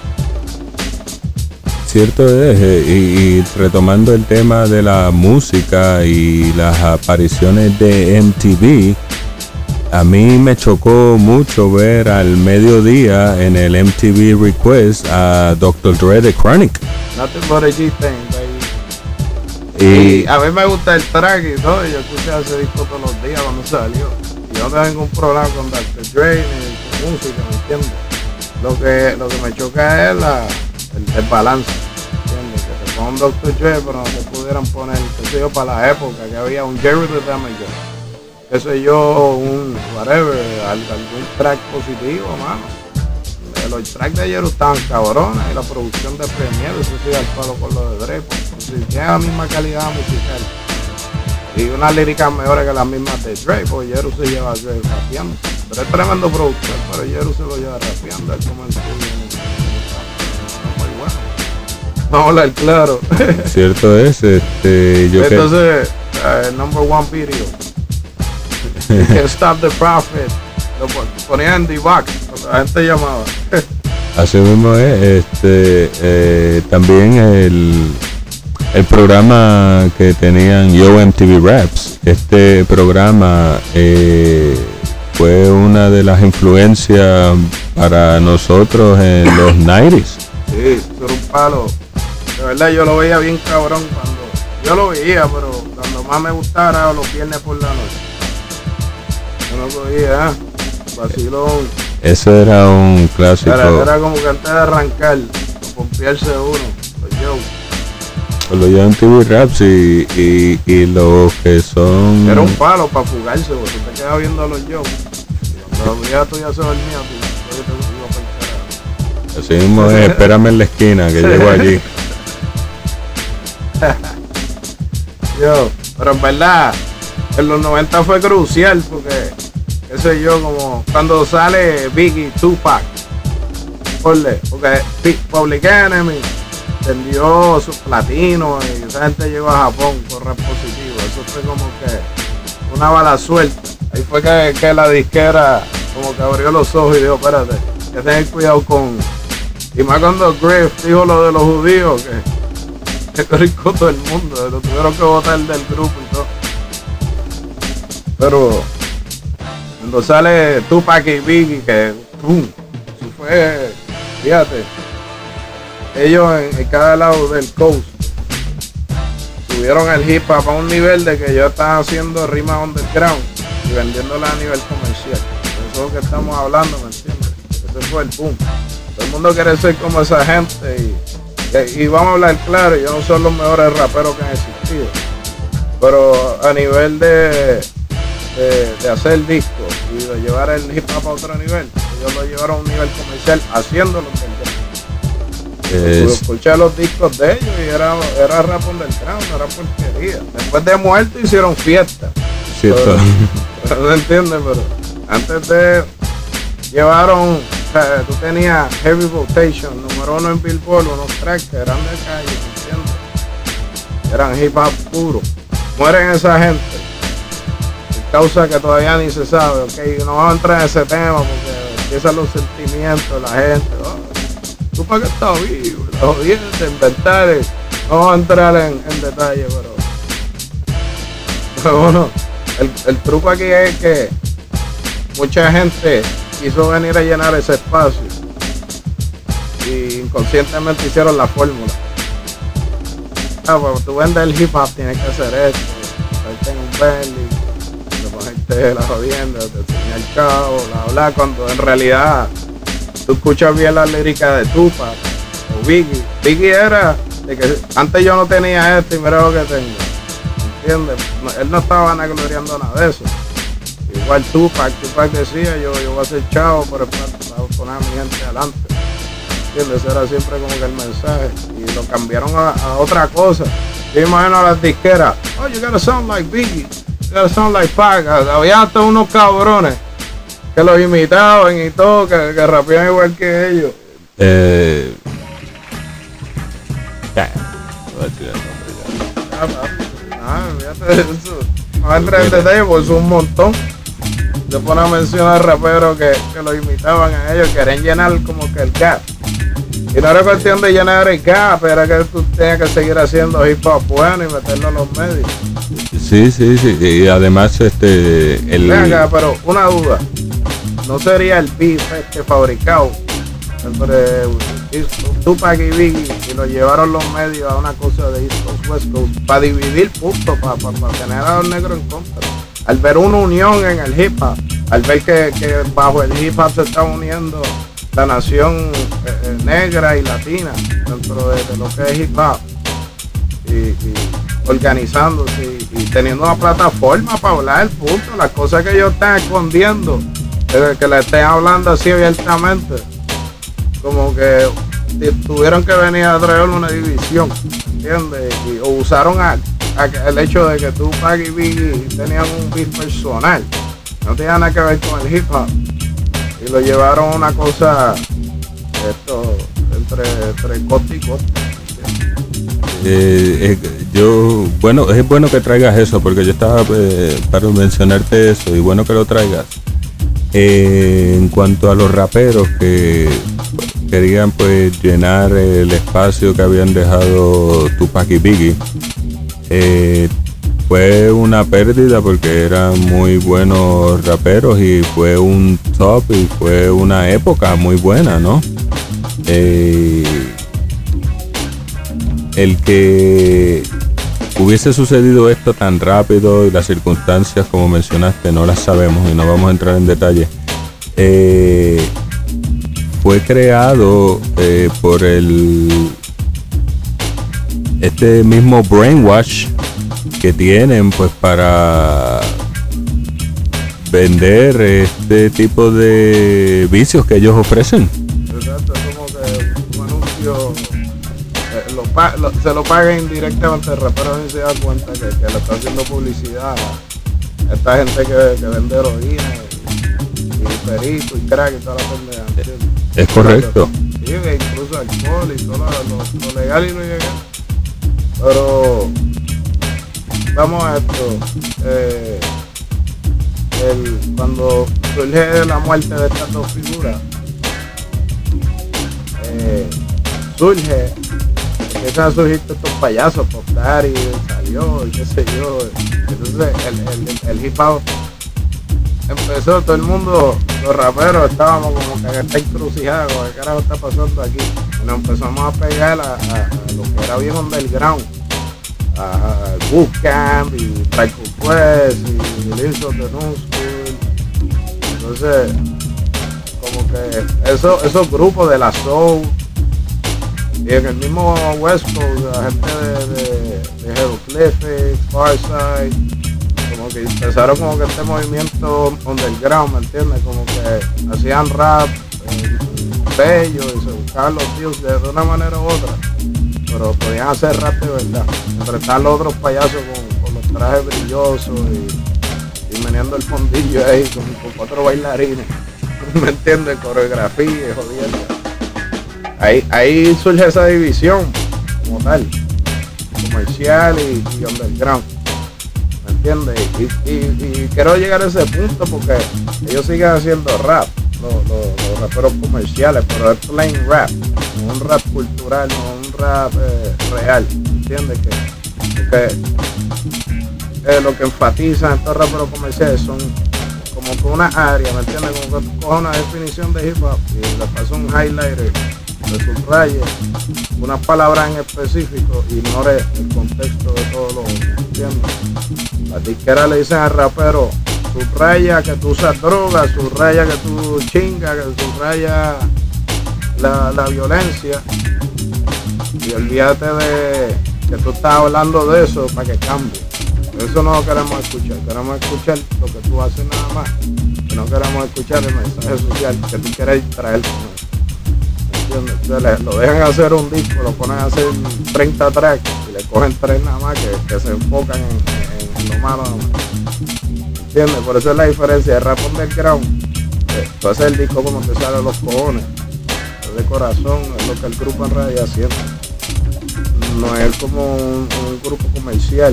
Cierto es, eh, y, y retomando el tema de la música y las apariciones de M T V, a mí me chocó mucho ver al mediodía en el M T V Request a doctor Dre de Chronic. Nothing but a G-Thing, baby. Y, y a mí me gusta el track y todo, y yo escuché ese disco todos los días cuando salió. Y yo no tengo ningún problema con doctor Dre ni con música, ¿me entiendes? Lo que, lo que me choca es la, el, el balance, ¿entiendes? Que te pongan un doctor Dre, pero no te pudieran poner, qué sé yo, para la época, que había un Jerry the Damager, qué sé yo, un whatever, algún track positivo, mano. Los tracks de ayer estaban cabrones y la producción de Premier, eso sí al palo con lo de Dre, pues, si tiene la misma calidad musical y unas líricas mejores que las mismas de Dre, pues Jeru se lleva a Dre rapeando. Pero es tremendo productor, pero Jeru se lo lleva rapeando, es como el estudio, no, muy bueno. Vamos a hablar claro. Cierto es, este, yo entonces, que... uh, number one video, Can't Stop the Prophet, lo ponían en D-Box, la gente llamaba. Así mismo es, este, eh, también el, el programa que tenían Yo M T V Raps, este programa eh, fue una de las influencias para nosotros en los noventas. Sí, eso era un palo. De verdad yo lo veía bien cabrón cuando yo lo veía, pero cuando más me gustaba era los viernes por la noche. Yo no cogía, ¿eh? Vacilón. Eso era un clásico. Era, era como que antes de arrancar, pompearse uno, los shows. Los yo en T V Raps y, y, y los que son. Era un palo para fugarse, porque tú te quedas viendo los shows. Y cuando ya tú ya se dormía, tú ya te ibas a pensar. Así mismo es, espérame en la esquina que llego allí. Yo, pero en verdad, en los noventa fue crucial porque, qué sé yo, como cuando sale Biggie, Tupac, ponle, porque Public Enemy vendió sus platinos y esa gente llegó a Japón por rap positivo. Eso fue como que una bala suelta. Ahí fue que, que la disquera como que abrió los ojos y dijo, espérate, que tener cuidado con... Y más cuando Griff dijo lo de los judíos, que, que corrió todo el mundo, lo tuvieron que votar del grupo y todo. Pero cuando sale Tupac y Biggie, que ¡pum! Eso fue, fíjate, ellos en, en cada lado del coast subieron el hip hop a un nivel de que ellos estaban haciendo rimas underground y vendiéndola a nivel comercial. Eso es lo que estamos hablando, ¿me entiendes? Ese fue el boom. Todo el mundo quiere ser como esa gente y, y, y vamos a hablar claro, ellos no son los mejores raperos que han existido, pero a nivel de, de, de hacer discos y de llevar el hip hop a otro nivel, ellos lo llevaron a un nivel comercial haciéndolo underground. Es... Escuché los discos de ellos y era, era rap underground, no era porquería. Después de muerto hicieron fiesta. Cierto. Pero, no entiendes, pero antes de llevaron, o sea, tú tenías Heavy Rotation, número uno en Billboard, unos tracks que eran de calle, ¿entiendes? Eran hip hop puro. Mueren esa gente. Causa que todavía ni se sabe, ok, no vamos a entrar en ese tema porque empiezan los sentimientos de la gente. Oh, tú para qué estás vivo, la jodienda, inventar, no vamos a entrar en, en detalle, pero, pero bueno, el, el truco aquí es que mucha gente quiso venir a llenar ese espacio y inconscientemente hicieron la fórmula. Ah, pues tú vendes el hip hop, tienes que hacer esto, ponerte en un Bentley, ponerte la jodienda, te enseñar el chavo, bla bla, cuando en realidad tú escuchas bien la lírica de Tupac o Biggie. Biggie era de que antes yo no tenía esto y mira lo que tengo, ¿entiendes? No, él no estaba vanagloriando nada de eso. Igual Tupac, Tupac decía yo, yo voy a ser chavo por para poner a mi gente adelante, ¿entiendes? Ese era siempre como que el mensaje y lo cambiaron a, a otra cosa. Yo imagino a las disqueras, oh, you gotta sound like Biggie, you gotta sound like Pac. Había hasta unos cabrones que los imitaban y todo, que, que rapeaban igual que ellos. Eh, ah, fíjate de eso. No entra en detalle porque son un montón. Se pone a mencionar raperos que, que los imitaban a ellos, querían llenar como que el gap. Y no era cuestión de llenar el gap, era que tú tenías que seguir haciendo hip hop bueno y meterlo en los medios. Sí, sí, sí. Y además, este. El... Venga, pero una duda. ¿No sería el beef este fabricado entre Tupac y Biggie y lo llevaron los medios a una cosa de East Coast, West Coast para dividir puntos, para pa, pa tener a los negros en contra? Al ver una unión en el hip hop, al ver que, que bajo el hip hop se está uniendo la nación eh, negra y latina dentro de, de lo que es hip hop y, y organizándose y, y teniendo una plataforma para hablar el punto, las cosas que ellos están escondiendo, eh, que le estén hablando así abiertamente, como que tuvieron que venir a traer una división, ¿entiendes? Y, o usaron a, a, el hecho de que Tupac y Biggie tenían un beef personal, no tenía nada que ver con el hip hop, y lo llevaron a una cosa esto entre, entre costa y costa. Eh, eh, yo, bueno, es bueno que traigas eso porque yo estaba eh, para mencionarte eso y bueno que lo traigas. Eh, en cuanto a los raperos que querían pues llenar el espacio que habían dejado Tupac y Biggie, eh, fue una pérdida porque eran muy buenos raperos y fue un top y fue una época muy buena, ¿no? Eh, el que hubiese sucedido esto tan rápido y las circunstancias, como mencionaste, no las sabemos y no vamos a entrar en detalle. Eh, fue creado eh, por el este mismo brainwash que tienen, pues, para vender este tipo de vicios que ellos ofrecen. Exacto, es como que un anuncio eh, lo pa lo, se lo paguen directamente al rapero y se da cuenta que, que le está haciendo publicidad a esta gente que, que vende heroína y, y perico y crack y toda la pendeja, ¿entiendes? Es correcto. Sí, que incluso alcohol y todo lo, lo, lo legal y lo ilegal. Pero vamos a esto. Eh, el, cuando surge la muerte de estas dos figuras, eh, surge, empiezan a surgir estos payasos, Puff Daddy salió y qué sé yo. Entonces el, el, el hip hop empezó, todo el mundo, los raperos estábamos como que en esta encrucijada, ¿qué carajo está pasando aquí? Y nos empezamos a pegar a, a, a lo que era bien underground, a Bootcamp y Psycho Quest y Release of the New School. Entonces, como que eso, esos grupos de la soul y en el mismo West Coast, la gente de, de, de Hieroglyphics, Farside, como que empezaron como que este movimiento underground, ¿me entiendes? Como que hacían rap eh, bello y se buscaban los views de, de una manera u otra, pero podían hacer rap de verdad. Entre están los otros payasos con, con los trajes brillosos y, y meneando el fondillo ahí con, con cuatro bailarines, ¿me entiendes? Coreografía y jodiendo. Ahí, ahí surge esa división como tal, comercial y, y underground. ¿Me entiendes? Y, y, y quiero llegar a ese punto porque ellos siguen haciendo rap, los, los, los raperos comerciales, pero es plain rap, no un rap cultural, no un rap eh, real, ¿me entiendes? Que, que eh, lo que enfatizan estos raperos comerciales son como que una área, ¿me entiendes? Como que tú coges una definición de hip hop y le pasas un highlighter, le subrayes unas palabras en específico y ignore el contexto de todo lo otro, ¿entiendes? Las disqueras le dicen al rapero, subraya que tú usas droga, subraya que tú chingas, que subraya la, la violencia y olvídate de que tú estás hablando de eso para que cambie. Eso no lo queremos escuchar, queremos escuchar lo que tú haces nada más, que no queremos escuchar el mensaje social que tú quieres traer con eso. Entonces lo dejan hacer un disco, lo ponen a hacer treinta tracks y le cogen tres nada más que, que se enfocan en, en, en lo malo nada más. ¿Entiendes? Por eso es la diferencia de rap underground. Eh, tú haces el disco como te salen los cojones, es de corazón, es lo que el grupo en realidad siente. No es como un, un grupo comercial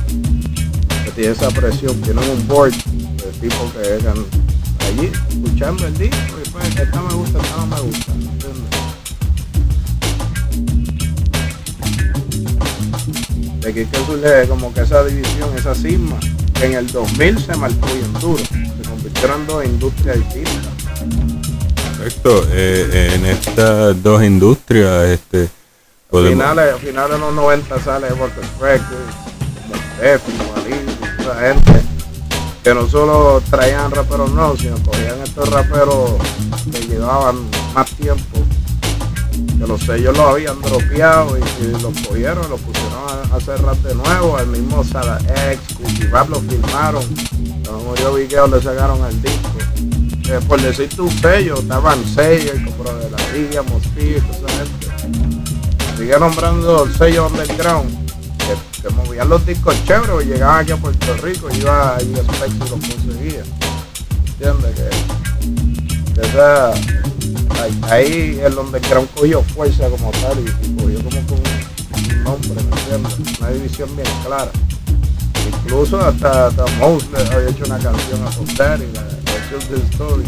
que tiene esa presión, tienen un board de tipos que están allí escuchando el disco y pues esta me gusta, esta no me gusta, ¿entiendes? De aquí que surge como que esa división, esa cisma, que en el dos mil se marcó bien duro, se convirtieron en dos industrias distintas. Correcto, eh, en estas dos industrias, este, podemos... A finales, a finales de los noventa sale Walker Records, como Steffi, Walid, esa gente que no solo traían raperos nuevos, sino cogían estos raperos que llevaban más tiempo, que los sellos los habían dropeado y, y los cogieron y los pusieron a, a hacer rap de nuevo. Al mismo Sada X, Cookie Rap lo filmaron, cuando murió Vigueo le sacaron el disco. Eh, por decir tu sello, estaban sellos como de la Liga, Mosquito, esa gente. Sigue nombrando el sello underground, que, que movían los discos chéveres y llegaban aquí a Puerto Rico y iba a Specs y los conseguía. ¿Entiendes? Que, que esa, ahí, ahí el underground cogió fuerza como tal y, y cogió como con un, un nombre, ¿me entiendes? Una división bien clara. Incluso hasta, hasta Mouse le había hecho una canción a Puff Daddy, la de Story.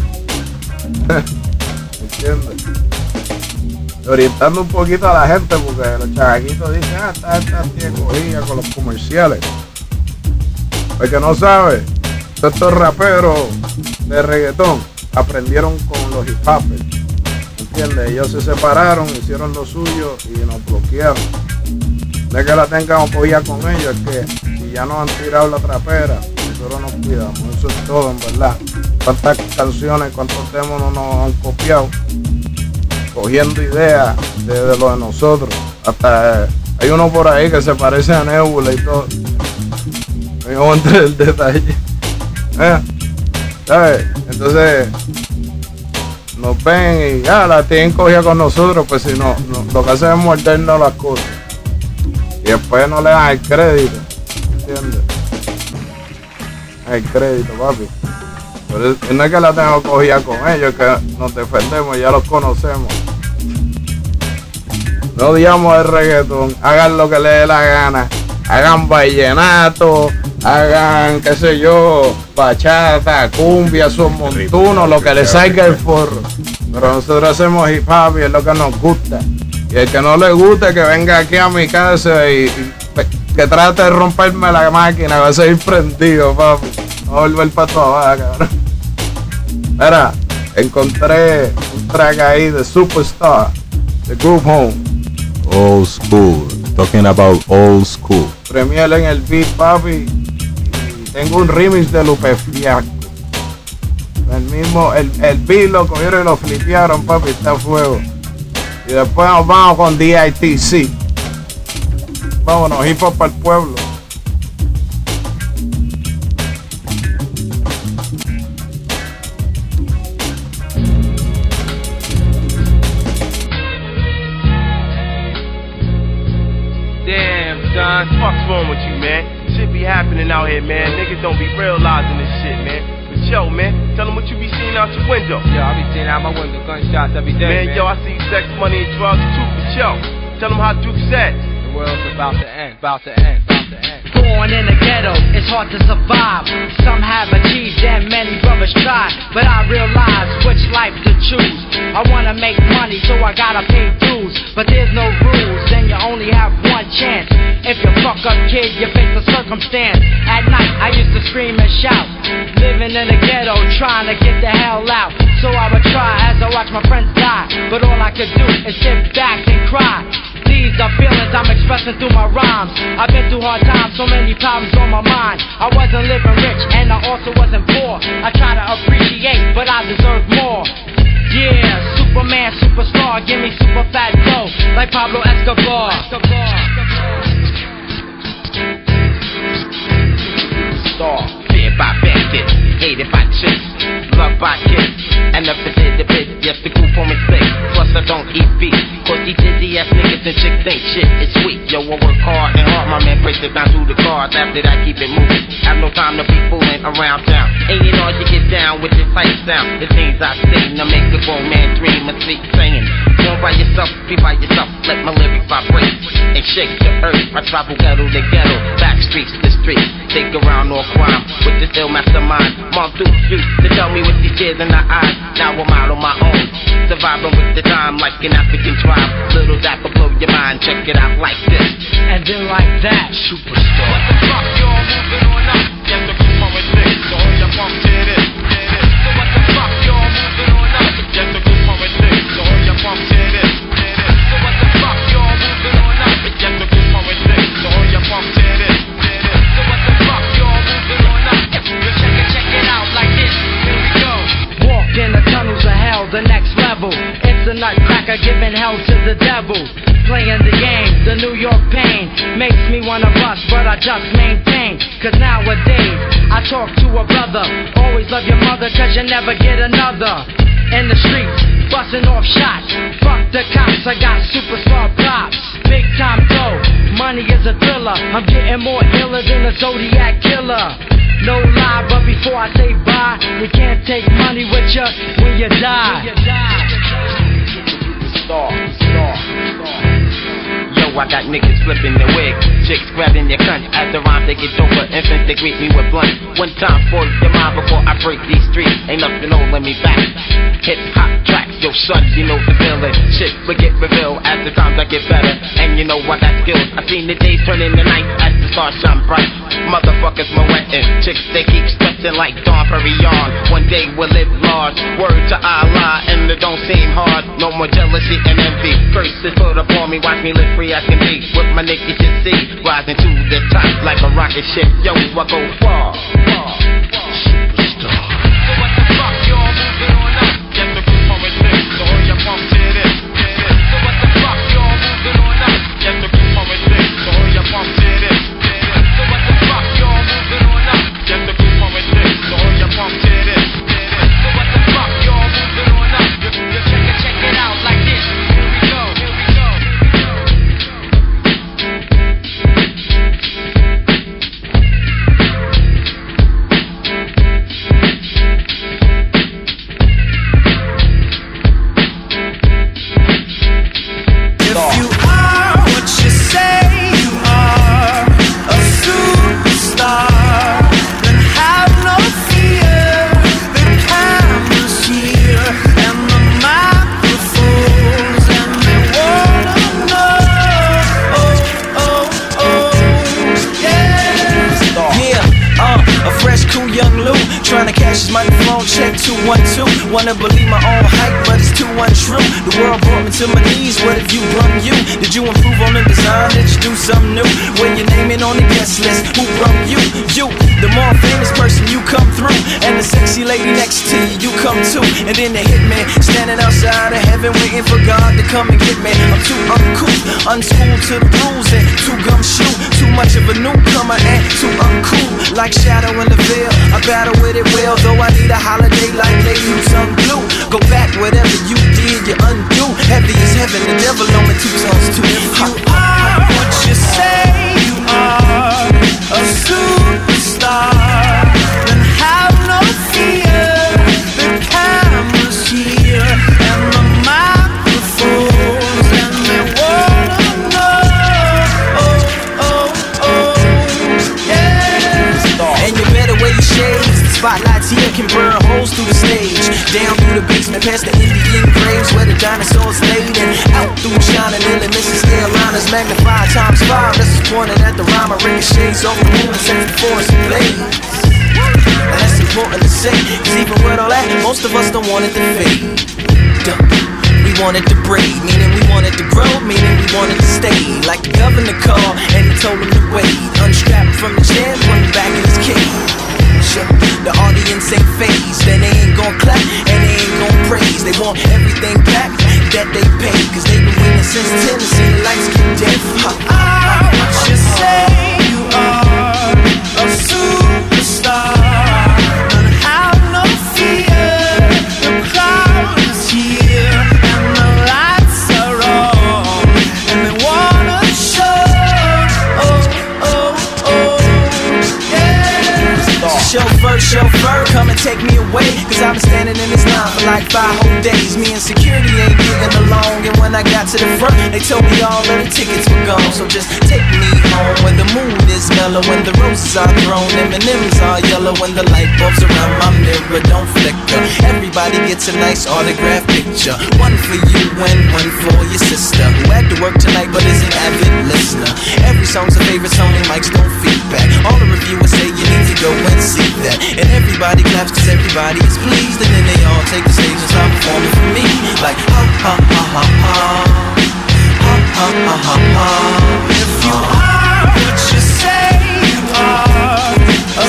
¿Me entiendes? Orientando un poquito a la gente porque los chavaquitos dicen, ah, esta gente tiene cogida con los comerciales. El que no sabe, estos raperos de reggaetón aprendieron con los hip hoppers, ¿entiendes? Ellos se separaron, hicieron lo suyo y nos bloquearon. No es que la tengamos cogida con ellos, es que si ya nos han tirado la trapera, nosotros nos cuidamos. Eso es todo, en verdad. Cuántas canciones, cuántos temas no nos han copiado, cogiendo ideas de, de lo de nosotros. Hasta eh, hay uno por ahí que se parece a Nebula y todo. No entre el detalle. ¿Eh? ¿Sabes? Entonces nos ven y ya ah, la tienen cogida con nosotros, pues si no, no, lo que hacen es mordernos las cosas. Y después no le dan el crédito. ¿Entiendes? El crédito, papi. Pero no es que la tengo cogida con ellos, que nos defendemos, ya los conocemos. No odiamos el reggaetón, hagan lo que les dé la gana, hagan vallenato, hagan, qué sé yo, bachata, cumbia, son montunos, lo que les salga el forro. Pero nosotros hacemos hip hop y es lo que nos gusta. Y el que no le guste, que venga aquí a mi casa y, y que trate de romperme la máquina, va a seguir prendido, papi. Va a volver para tu abajo, cabrón. Mira, encontré un track ahí de Superstar, de Group Home. Old school, talking about old school. Premier en el beat, papi. Y tengo un remix de Lupe Fiasco. El mismo, el, el beat lo cogieron y lo flipearon, papi, está a fuego. Y después nos vamos con D I T C. Vámonos, hip hop para el pueblo. Don, fuck's wrong with you, man? Shit be happening out here, man. Niggas don't be realizing this shit, man. But yo, man, tell them what you be seeing out your window. Yo, I be seeing out my window gunshots every day, man. Man, yo, I see sex, money, and drugs too. But yo, tell them how Duke said. The world's about to end, about to end, about to end. Born in the ghetto, it's hard to survive. Some have achieved and many brothers try. But I realize which life to choose. I wanna make money, so I gotta pay dues. But there's no rules, and you only have one chance. If you fuck up, kid, you face the circumstance. At night, I used to scream and shout. Living in the ghetto, trying to get the hell out. So I would try as I watch my friends die. But all I could do is sit back and cry. These are feelings I'm expressing through my rhymes. I've been through hard times, so many problems on my mind. I wasn't living rich, and I also wasn't poor. I try to appreciate, but I deserve more. Yeah, Superman, superstar, give me super fat dough, like Pablo Escobar. Star, feared by bandits, hated by chicks, loved by kids, and if it did the bit, yes, the group on me sick. Plus I don't eat beef, cause these dizzy ass niggas and chicks ain't shit, it's sweet. Yo, I work hard and hard, my man breaks it down through the cards. After that, keep it moving, have no time to be fooling around town. Ain't it all you get down with this hype sound? The things I sing to make the grown man dream and sleep saying. Go by yourself, be by yourself, let my lyrics vibrate and shake the earth. I travel ghetto to ghetto, back streets to streets, take around all crime with this ill mastermind. Mom through streets to tell me with these tears in the eyes. Now I'm out on my own, surviving with the time like an African tribe. Little that will blow your mind, check it out like this. And then like that, superstar. What the fuck, y'all moving on up? Yes, the group on with this, so hold your pump to this. So what the fuck, y'all moving on up? Yes, the group on with this, so hold your pump to this. So what the fuck, y'all moving on up? Yes, the group on with this, so hold your pump to this. So what the fuck, y'all moving on up? Yo, check it, check it out like this. Here we go. Walk in the tunnels of hell, the next level. It's a nutcracker giving hell to the devil. Playing the game, the New York pain makes me wanna bust, but I just maintain. Cause nowadays, I talk to a brother. Always love your mother, cause you never get another. In the streets, busting off shots. Fuck the cops, I got superstar props. Big time dough, money is a thriller. I'm getting more iller than a Zodiac killer. No lie, but before I say bye, you can't take money with you when you die. Star, star, star. Yo, I got niggas flipping their wig, chicks grabbing their cunt. As the rhyme they get over, infants they greet me with blunt. One time for your mind before I break these streets. Ain't nothing holding me back. Hip hop tracks, yo son, you know the feeling. Shit, forget reveal as the times I get better. And you know I got skills. I seen the days turn into nights as the stars shine bright. Motherfuckers moetting, chicks they keep stressing like Dawn Perignon. One day we'll live large, word to Allah, and it don't seem hard. No more jealousy and envy, curses put upon me, watch me live free as can be. With my naked you see, rising to the top like a rocket ship. Yo, I go far, far, superstar. So what the fuck, y'all moving on up? Get the group on with this, so hurry up, pump to this. So what the fuck, y'all moving on up? Get the group on with this, so hurry up, pump to this. So what the fuck, y'all moving on up? Get the group on with this, so hurry up, pump to this. So what the fuck, y'all moving on up? Just check it, check it out like this. Here we go, here we go. If you are what you say you are, a superstar, then have no fear. The camera's here and the microphones, and they wanna know. Oh, oh, oh, yeah. Yeah, uh, a fresh, cool young Lou, trying to cash his microphone check two one two. Wanna believe my own hype, but it's too untrue. The world brought me to my knees, what have you brung you? Did you improve on the design? Did you do something new? When your name ain't on the guest list, who brung you? You, the more famous person, you come through. And the sexy lady next to you, you come too. And then the hitman, standing outside of heaven, waiting for God to come and get me. I'm too uncouth, unschooled to the rules, and too gumshoe. Too much of a newcomer and too uncool. Like shadow in the veil, I battle with it well. Though I need a holiday like Lady Who's Blue. Go back, whatever you did, you undo. Heavy as heaven, the devil on me two tons too. If you are what you say you are, a superstar, then have no fear. The camera's here and the microphones, and they wanna know. Oh, oh, oh, yeah. And you better wear your shades. The spotlights here can burn holes through the stage. Down through the basement, past the Indian graves where the dinosaurs laid, and out through shining in the Missus Airliners, magnified times five. This is pointing at the rhyme. Ricochets off the moon and set the forest ablaze. Now that's important to say, cause even with all that, most of us don't want it to fade. Duh. We wanted to breed, meaning we wanted to grow, meaning we wanted to stay. Like the governor called, and he told him to wait. Unstrapped from the chair, put him back in his cage. The audience ain't phased, and they ain't gon' clap, and they ain't gon' praise. They want everything back that they pay, cause they been winning since ten and seen the lights get dead. Ha, ha, ha, What you say you are, a superstar, and have no fear. The crowd is here and the lights are on, and they wanna show. Oh, oh, oh, yeah. Chauffeur, chauffeur, come and take me away, cause I've been standing in this line for like five whole days. Me and security ain't getting along, and when I got to the front, they told me all of the tickets were gone. So just take me home when the moon is mellow, when the roses are thrown, M and M's are yellow, when the light bulbs around my mirror don't flicker. Everybody gets a nice autograph picture, one for you and one for your sister, who had to work tonight but is an avid listener. Every song's a favorite song and mics don't feedback. All the reviewers say you need to go and see that, and everybody claps cause everybody is pleased, and then they all take the stage and start performing for me. Like ha ha ha ha ha, ha ha ha ha ha. If you are what you say you are, a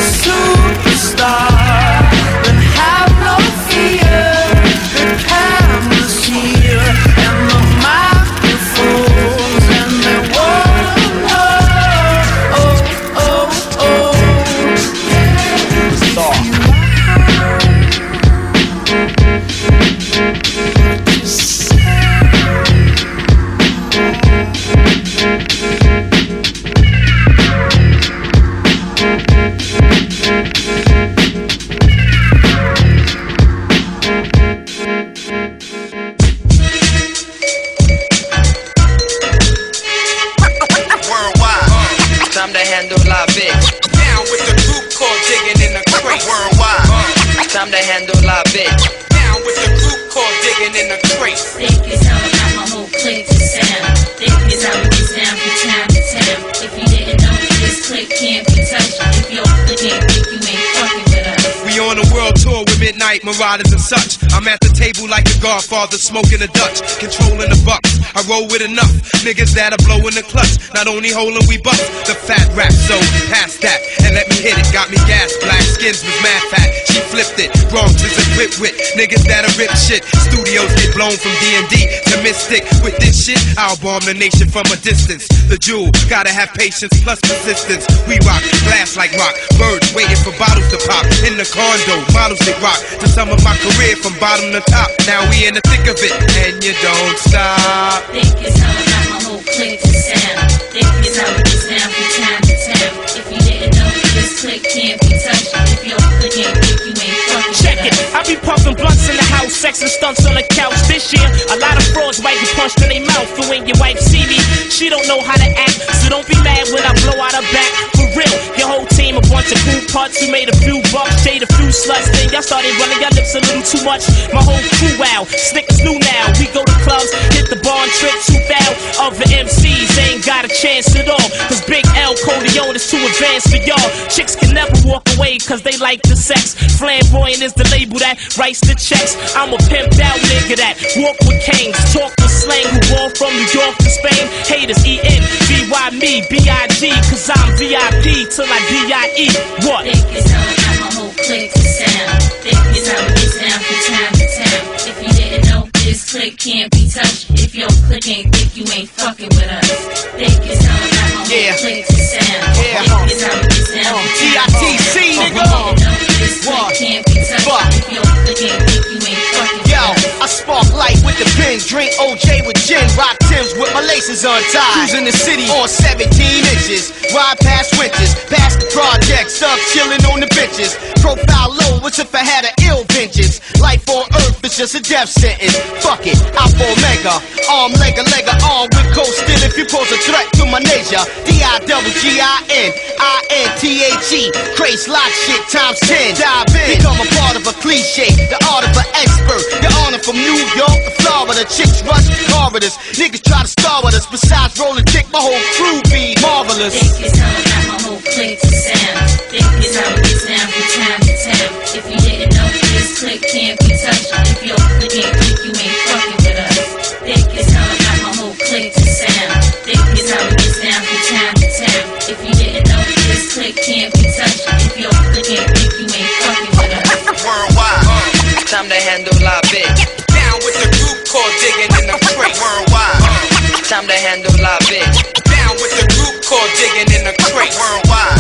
superstar, then have no fear. The camera's here and the microphones, and they wanna know. Oh, oh, oh, yeah. Stop. If you are what you say. midnight marauders and such. I'm at the table like the Godfather, smoking a Dutch, controlling the bucks. I roll with enough niggas that'll blow in the clutch. Not only holding we bust the fat rap, so pass that and let me hit it. Got me gas, black skins was mad fat. She flipped it. Bronx is equipped with niggas that'll rip shit. Studios get blown from D and D to Mystic. With this shit, I'll bomb the nation from a distance. The jewel, gotta have patience plus persistence. We rock glass like rock. Birds waiting for bottles to pop. In the condo, models that rock. To sum up my career from bottom to top. Now we in the thick of it, and you don't stop. Think it's how I got my whole clique to sound. Think it's how it gets down from town to town. If you didn't know, this clique can't be touched. If your clique ain't think you ain't fucking check it, I be puffing blunts in the house, sex and stunts on the couch. This year, a lot of frauds might be punched in their mouth. And when your wife see me, she don't know how to act. So don't be mad when I blow out her back. For real, your whole team a bunch of cool parts who made a few bucks, shade a few sluts. Then y'all started running your lips a little too much. My whole crew wow, Snickers new now. We go to clubs, hit the bar and trip two thousand. Other M Cs ain't got a chance at all. Cause Big L Codeon is too advanced for y'all. Chicks can never walk away cause they like the sex. Flamboyant is the label that writes the checks. I'm a pimped out nigga that walk with kings, talk with slang, who walk from New York to Spain. Haters E N V Y me, B I G, cause I'm V I P till I D I E. What? Think it's how I got my whole clique to sound. Think it's how it gets down from town to town. If you didn't know, this clique can't be touched. If your clique ain't think you ain't fucking with us. Think it's how I got my whole Yeah. clique to sound. Yeah. Think it's how it gets down from T I town to T C, town. nigga. If you didn't know, this clique can't be touched. If your clique ain't think you ain't fucking with Yo, us. I spark light with the pins, drink O J with gin, rock Timbs with my laces untied. Cruising the city on seventeen inches, ride past winters, past the projects, up chilling on the benches. Profile low, what's if I had an ill vengeance? Life on earth is just a death sentence. Fuck it, Alpha Omega, arm, leg, a leg, a arm with coast still if you pose a threat to my nature. D I double G I N, I N T H E, craze lot shit times ten. Dive in, become a part of a cliche, the art of an expert. Your honor from New York to Florida, chicks rush corridors. Niggas try to star with us, besides rolling dick, my whole crew be marvelous. Think it's how I got my whole clique to sound. Think it's how it gets down from town to town. If you didn't know, this clique can't be touched. If your clique ain't think you ain't fucking with us. Think it's how I got my whole clique to sound. Think it's how it gets down from town to town. If you didn't know, this clique can't be touched. If your clique ain't think you ain't fucking with us. Worldwide, uh, time to handle our bit. Down with the group called digging in the crate. Worldwide, uh, time to handle our bit. Down with the group called digging in the crate. Worldwide,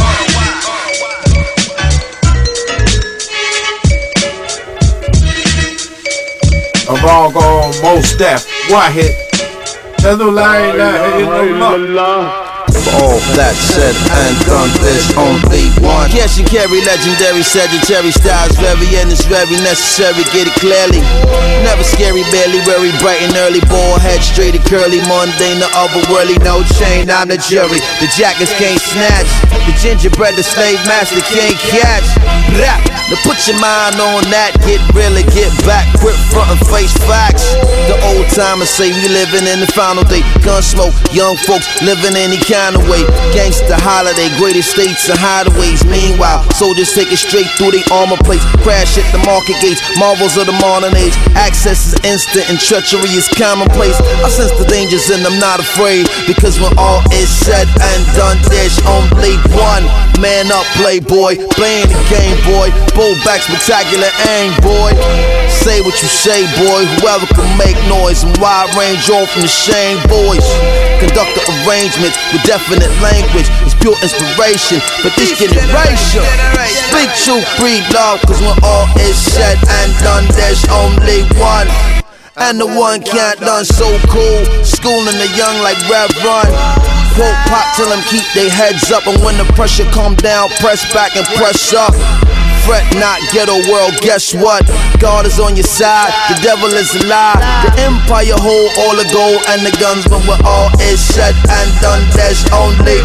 Nos vamos con Mos Def, Wahid, Celular, la ilaha. All that said and done, there's only one. Cash and carry, legendary Sagittarius styles, very and it's very necessary, get it clearly. Never scary, barely very bright and early. Ball head straight and curly, mundane, the otherworldly, no chain, I'm the jury. The jackets can't snatch, the gingerbread, the slave master can't catch. Rap, now put your mind on that, get really, get back, quit front and face facts. The old timers say we living in the final day. Gun smoke, young folks living any kind of way. Gangsta holiday, greatest states and hideaways. Meanwhile, soldiers take it straight through the armor plates. Crash at the market gates, marvels of the modern age. Access is instant and treachery is commonplace. I sense the dangers and I'm not afraid, because when all is said and done, there's only one. Man up, playboy, playing the game, boy. Bull back, spectacular aim, boy. Say what you say, boy. Whoever can make noise and wide range on from the shame, boys. Conduct the arrangements with definite language. It's pure inspiration for this generation. Speak truth, breed love, cause when all is said and done, there's only one. And the one can't done so cool. Schooling the young like Rev Run. Quote pop till them keep their heads up, and when the pressure come down, press back and press up. Fret not, ghetto world, guess what? God is on your side, the devil is a lie. The empire hold all the gold and the guns, but when all is said and done, there's only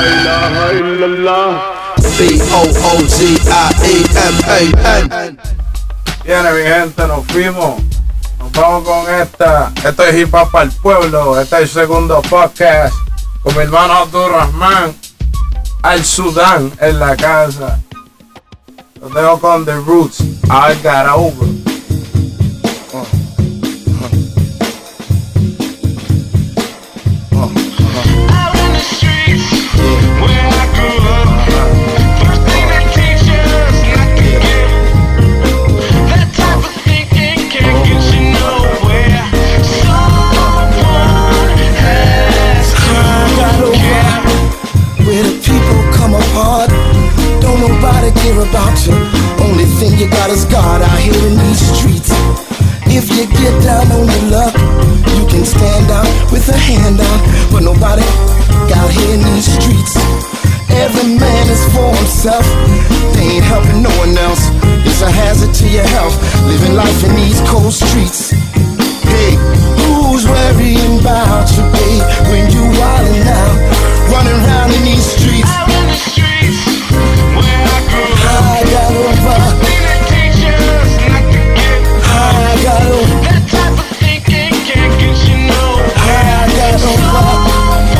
B O O Z I E M A N. Viene mi gente, nos fuimos. Nos vamos con esta. Esto es Hip Hop para el Pueblo. Este es el segundo podcast con mi hermano Abdul Rahman. Al Sudán en la casa. Los dejo con The Roots. I got over. Uh. Care about you. Only thing you got is God out here in these streets. If you get down on your luck, you can stand out with a hand out, but nobody out here in these streets. Every man is for himself. They ain't helping no one else. It's a hazard to your health, living life in these cold streets. Hey, who's worrying about you, babe, when you wildin' out, running around in these streets? Out in the streets. I got over. I got over. That type of thinking can't get you nowhere. I got over.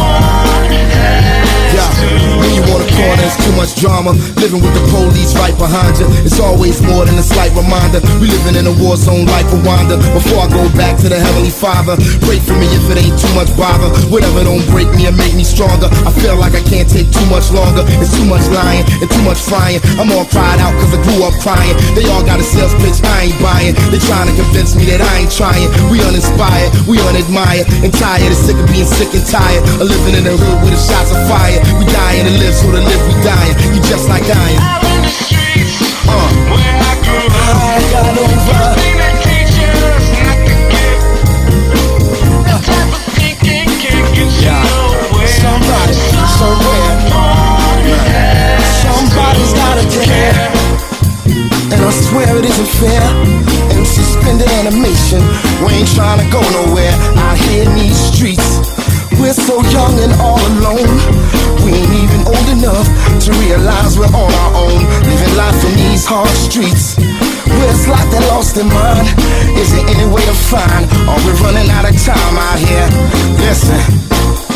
Yeah, when you on the corner, it's too much drama. Living with the police right behind you. It's always more than a slight reminder. We living in a war zone like Rwanda. Before I go back to the Heavenly Father, pray for me if it ain't too much bother. Whatever don't break me and make me stronger. I feel like I can't take too much longer. It's too much lying and too much frying. I'm all cried out cause I grew up crying. They all got a sales pitch I ain't buying. They trying to convince me that I ain't trying. We uninspired, we unadmired, and tired and sick of being sick and tired of living in the hood with the shots of fire. We dying to live, so to live we dying. You just like I am. Out in the streets, uh, where I grew up, I got over. Something that teachers not to get. That type of thinking can't get you yeah. nowhere. Somebody, somewhere, somebody's gotta care. And I swear it isn't fair. And suspended animation, we ain't trying to go nowhere. Out here in these streets, we're so young and all alone. We ain't even old enough to realize we're on our own, living life in these hard streets. Where it's like they're lost in mind. Is there any way to find? Are we running out of time out here? Listen.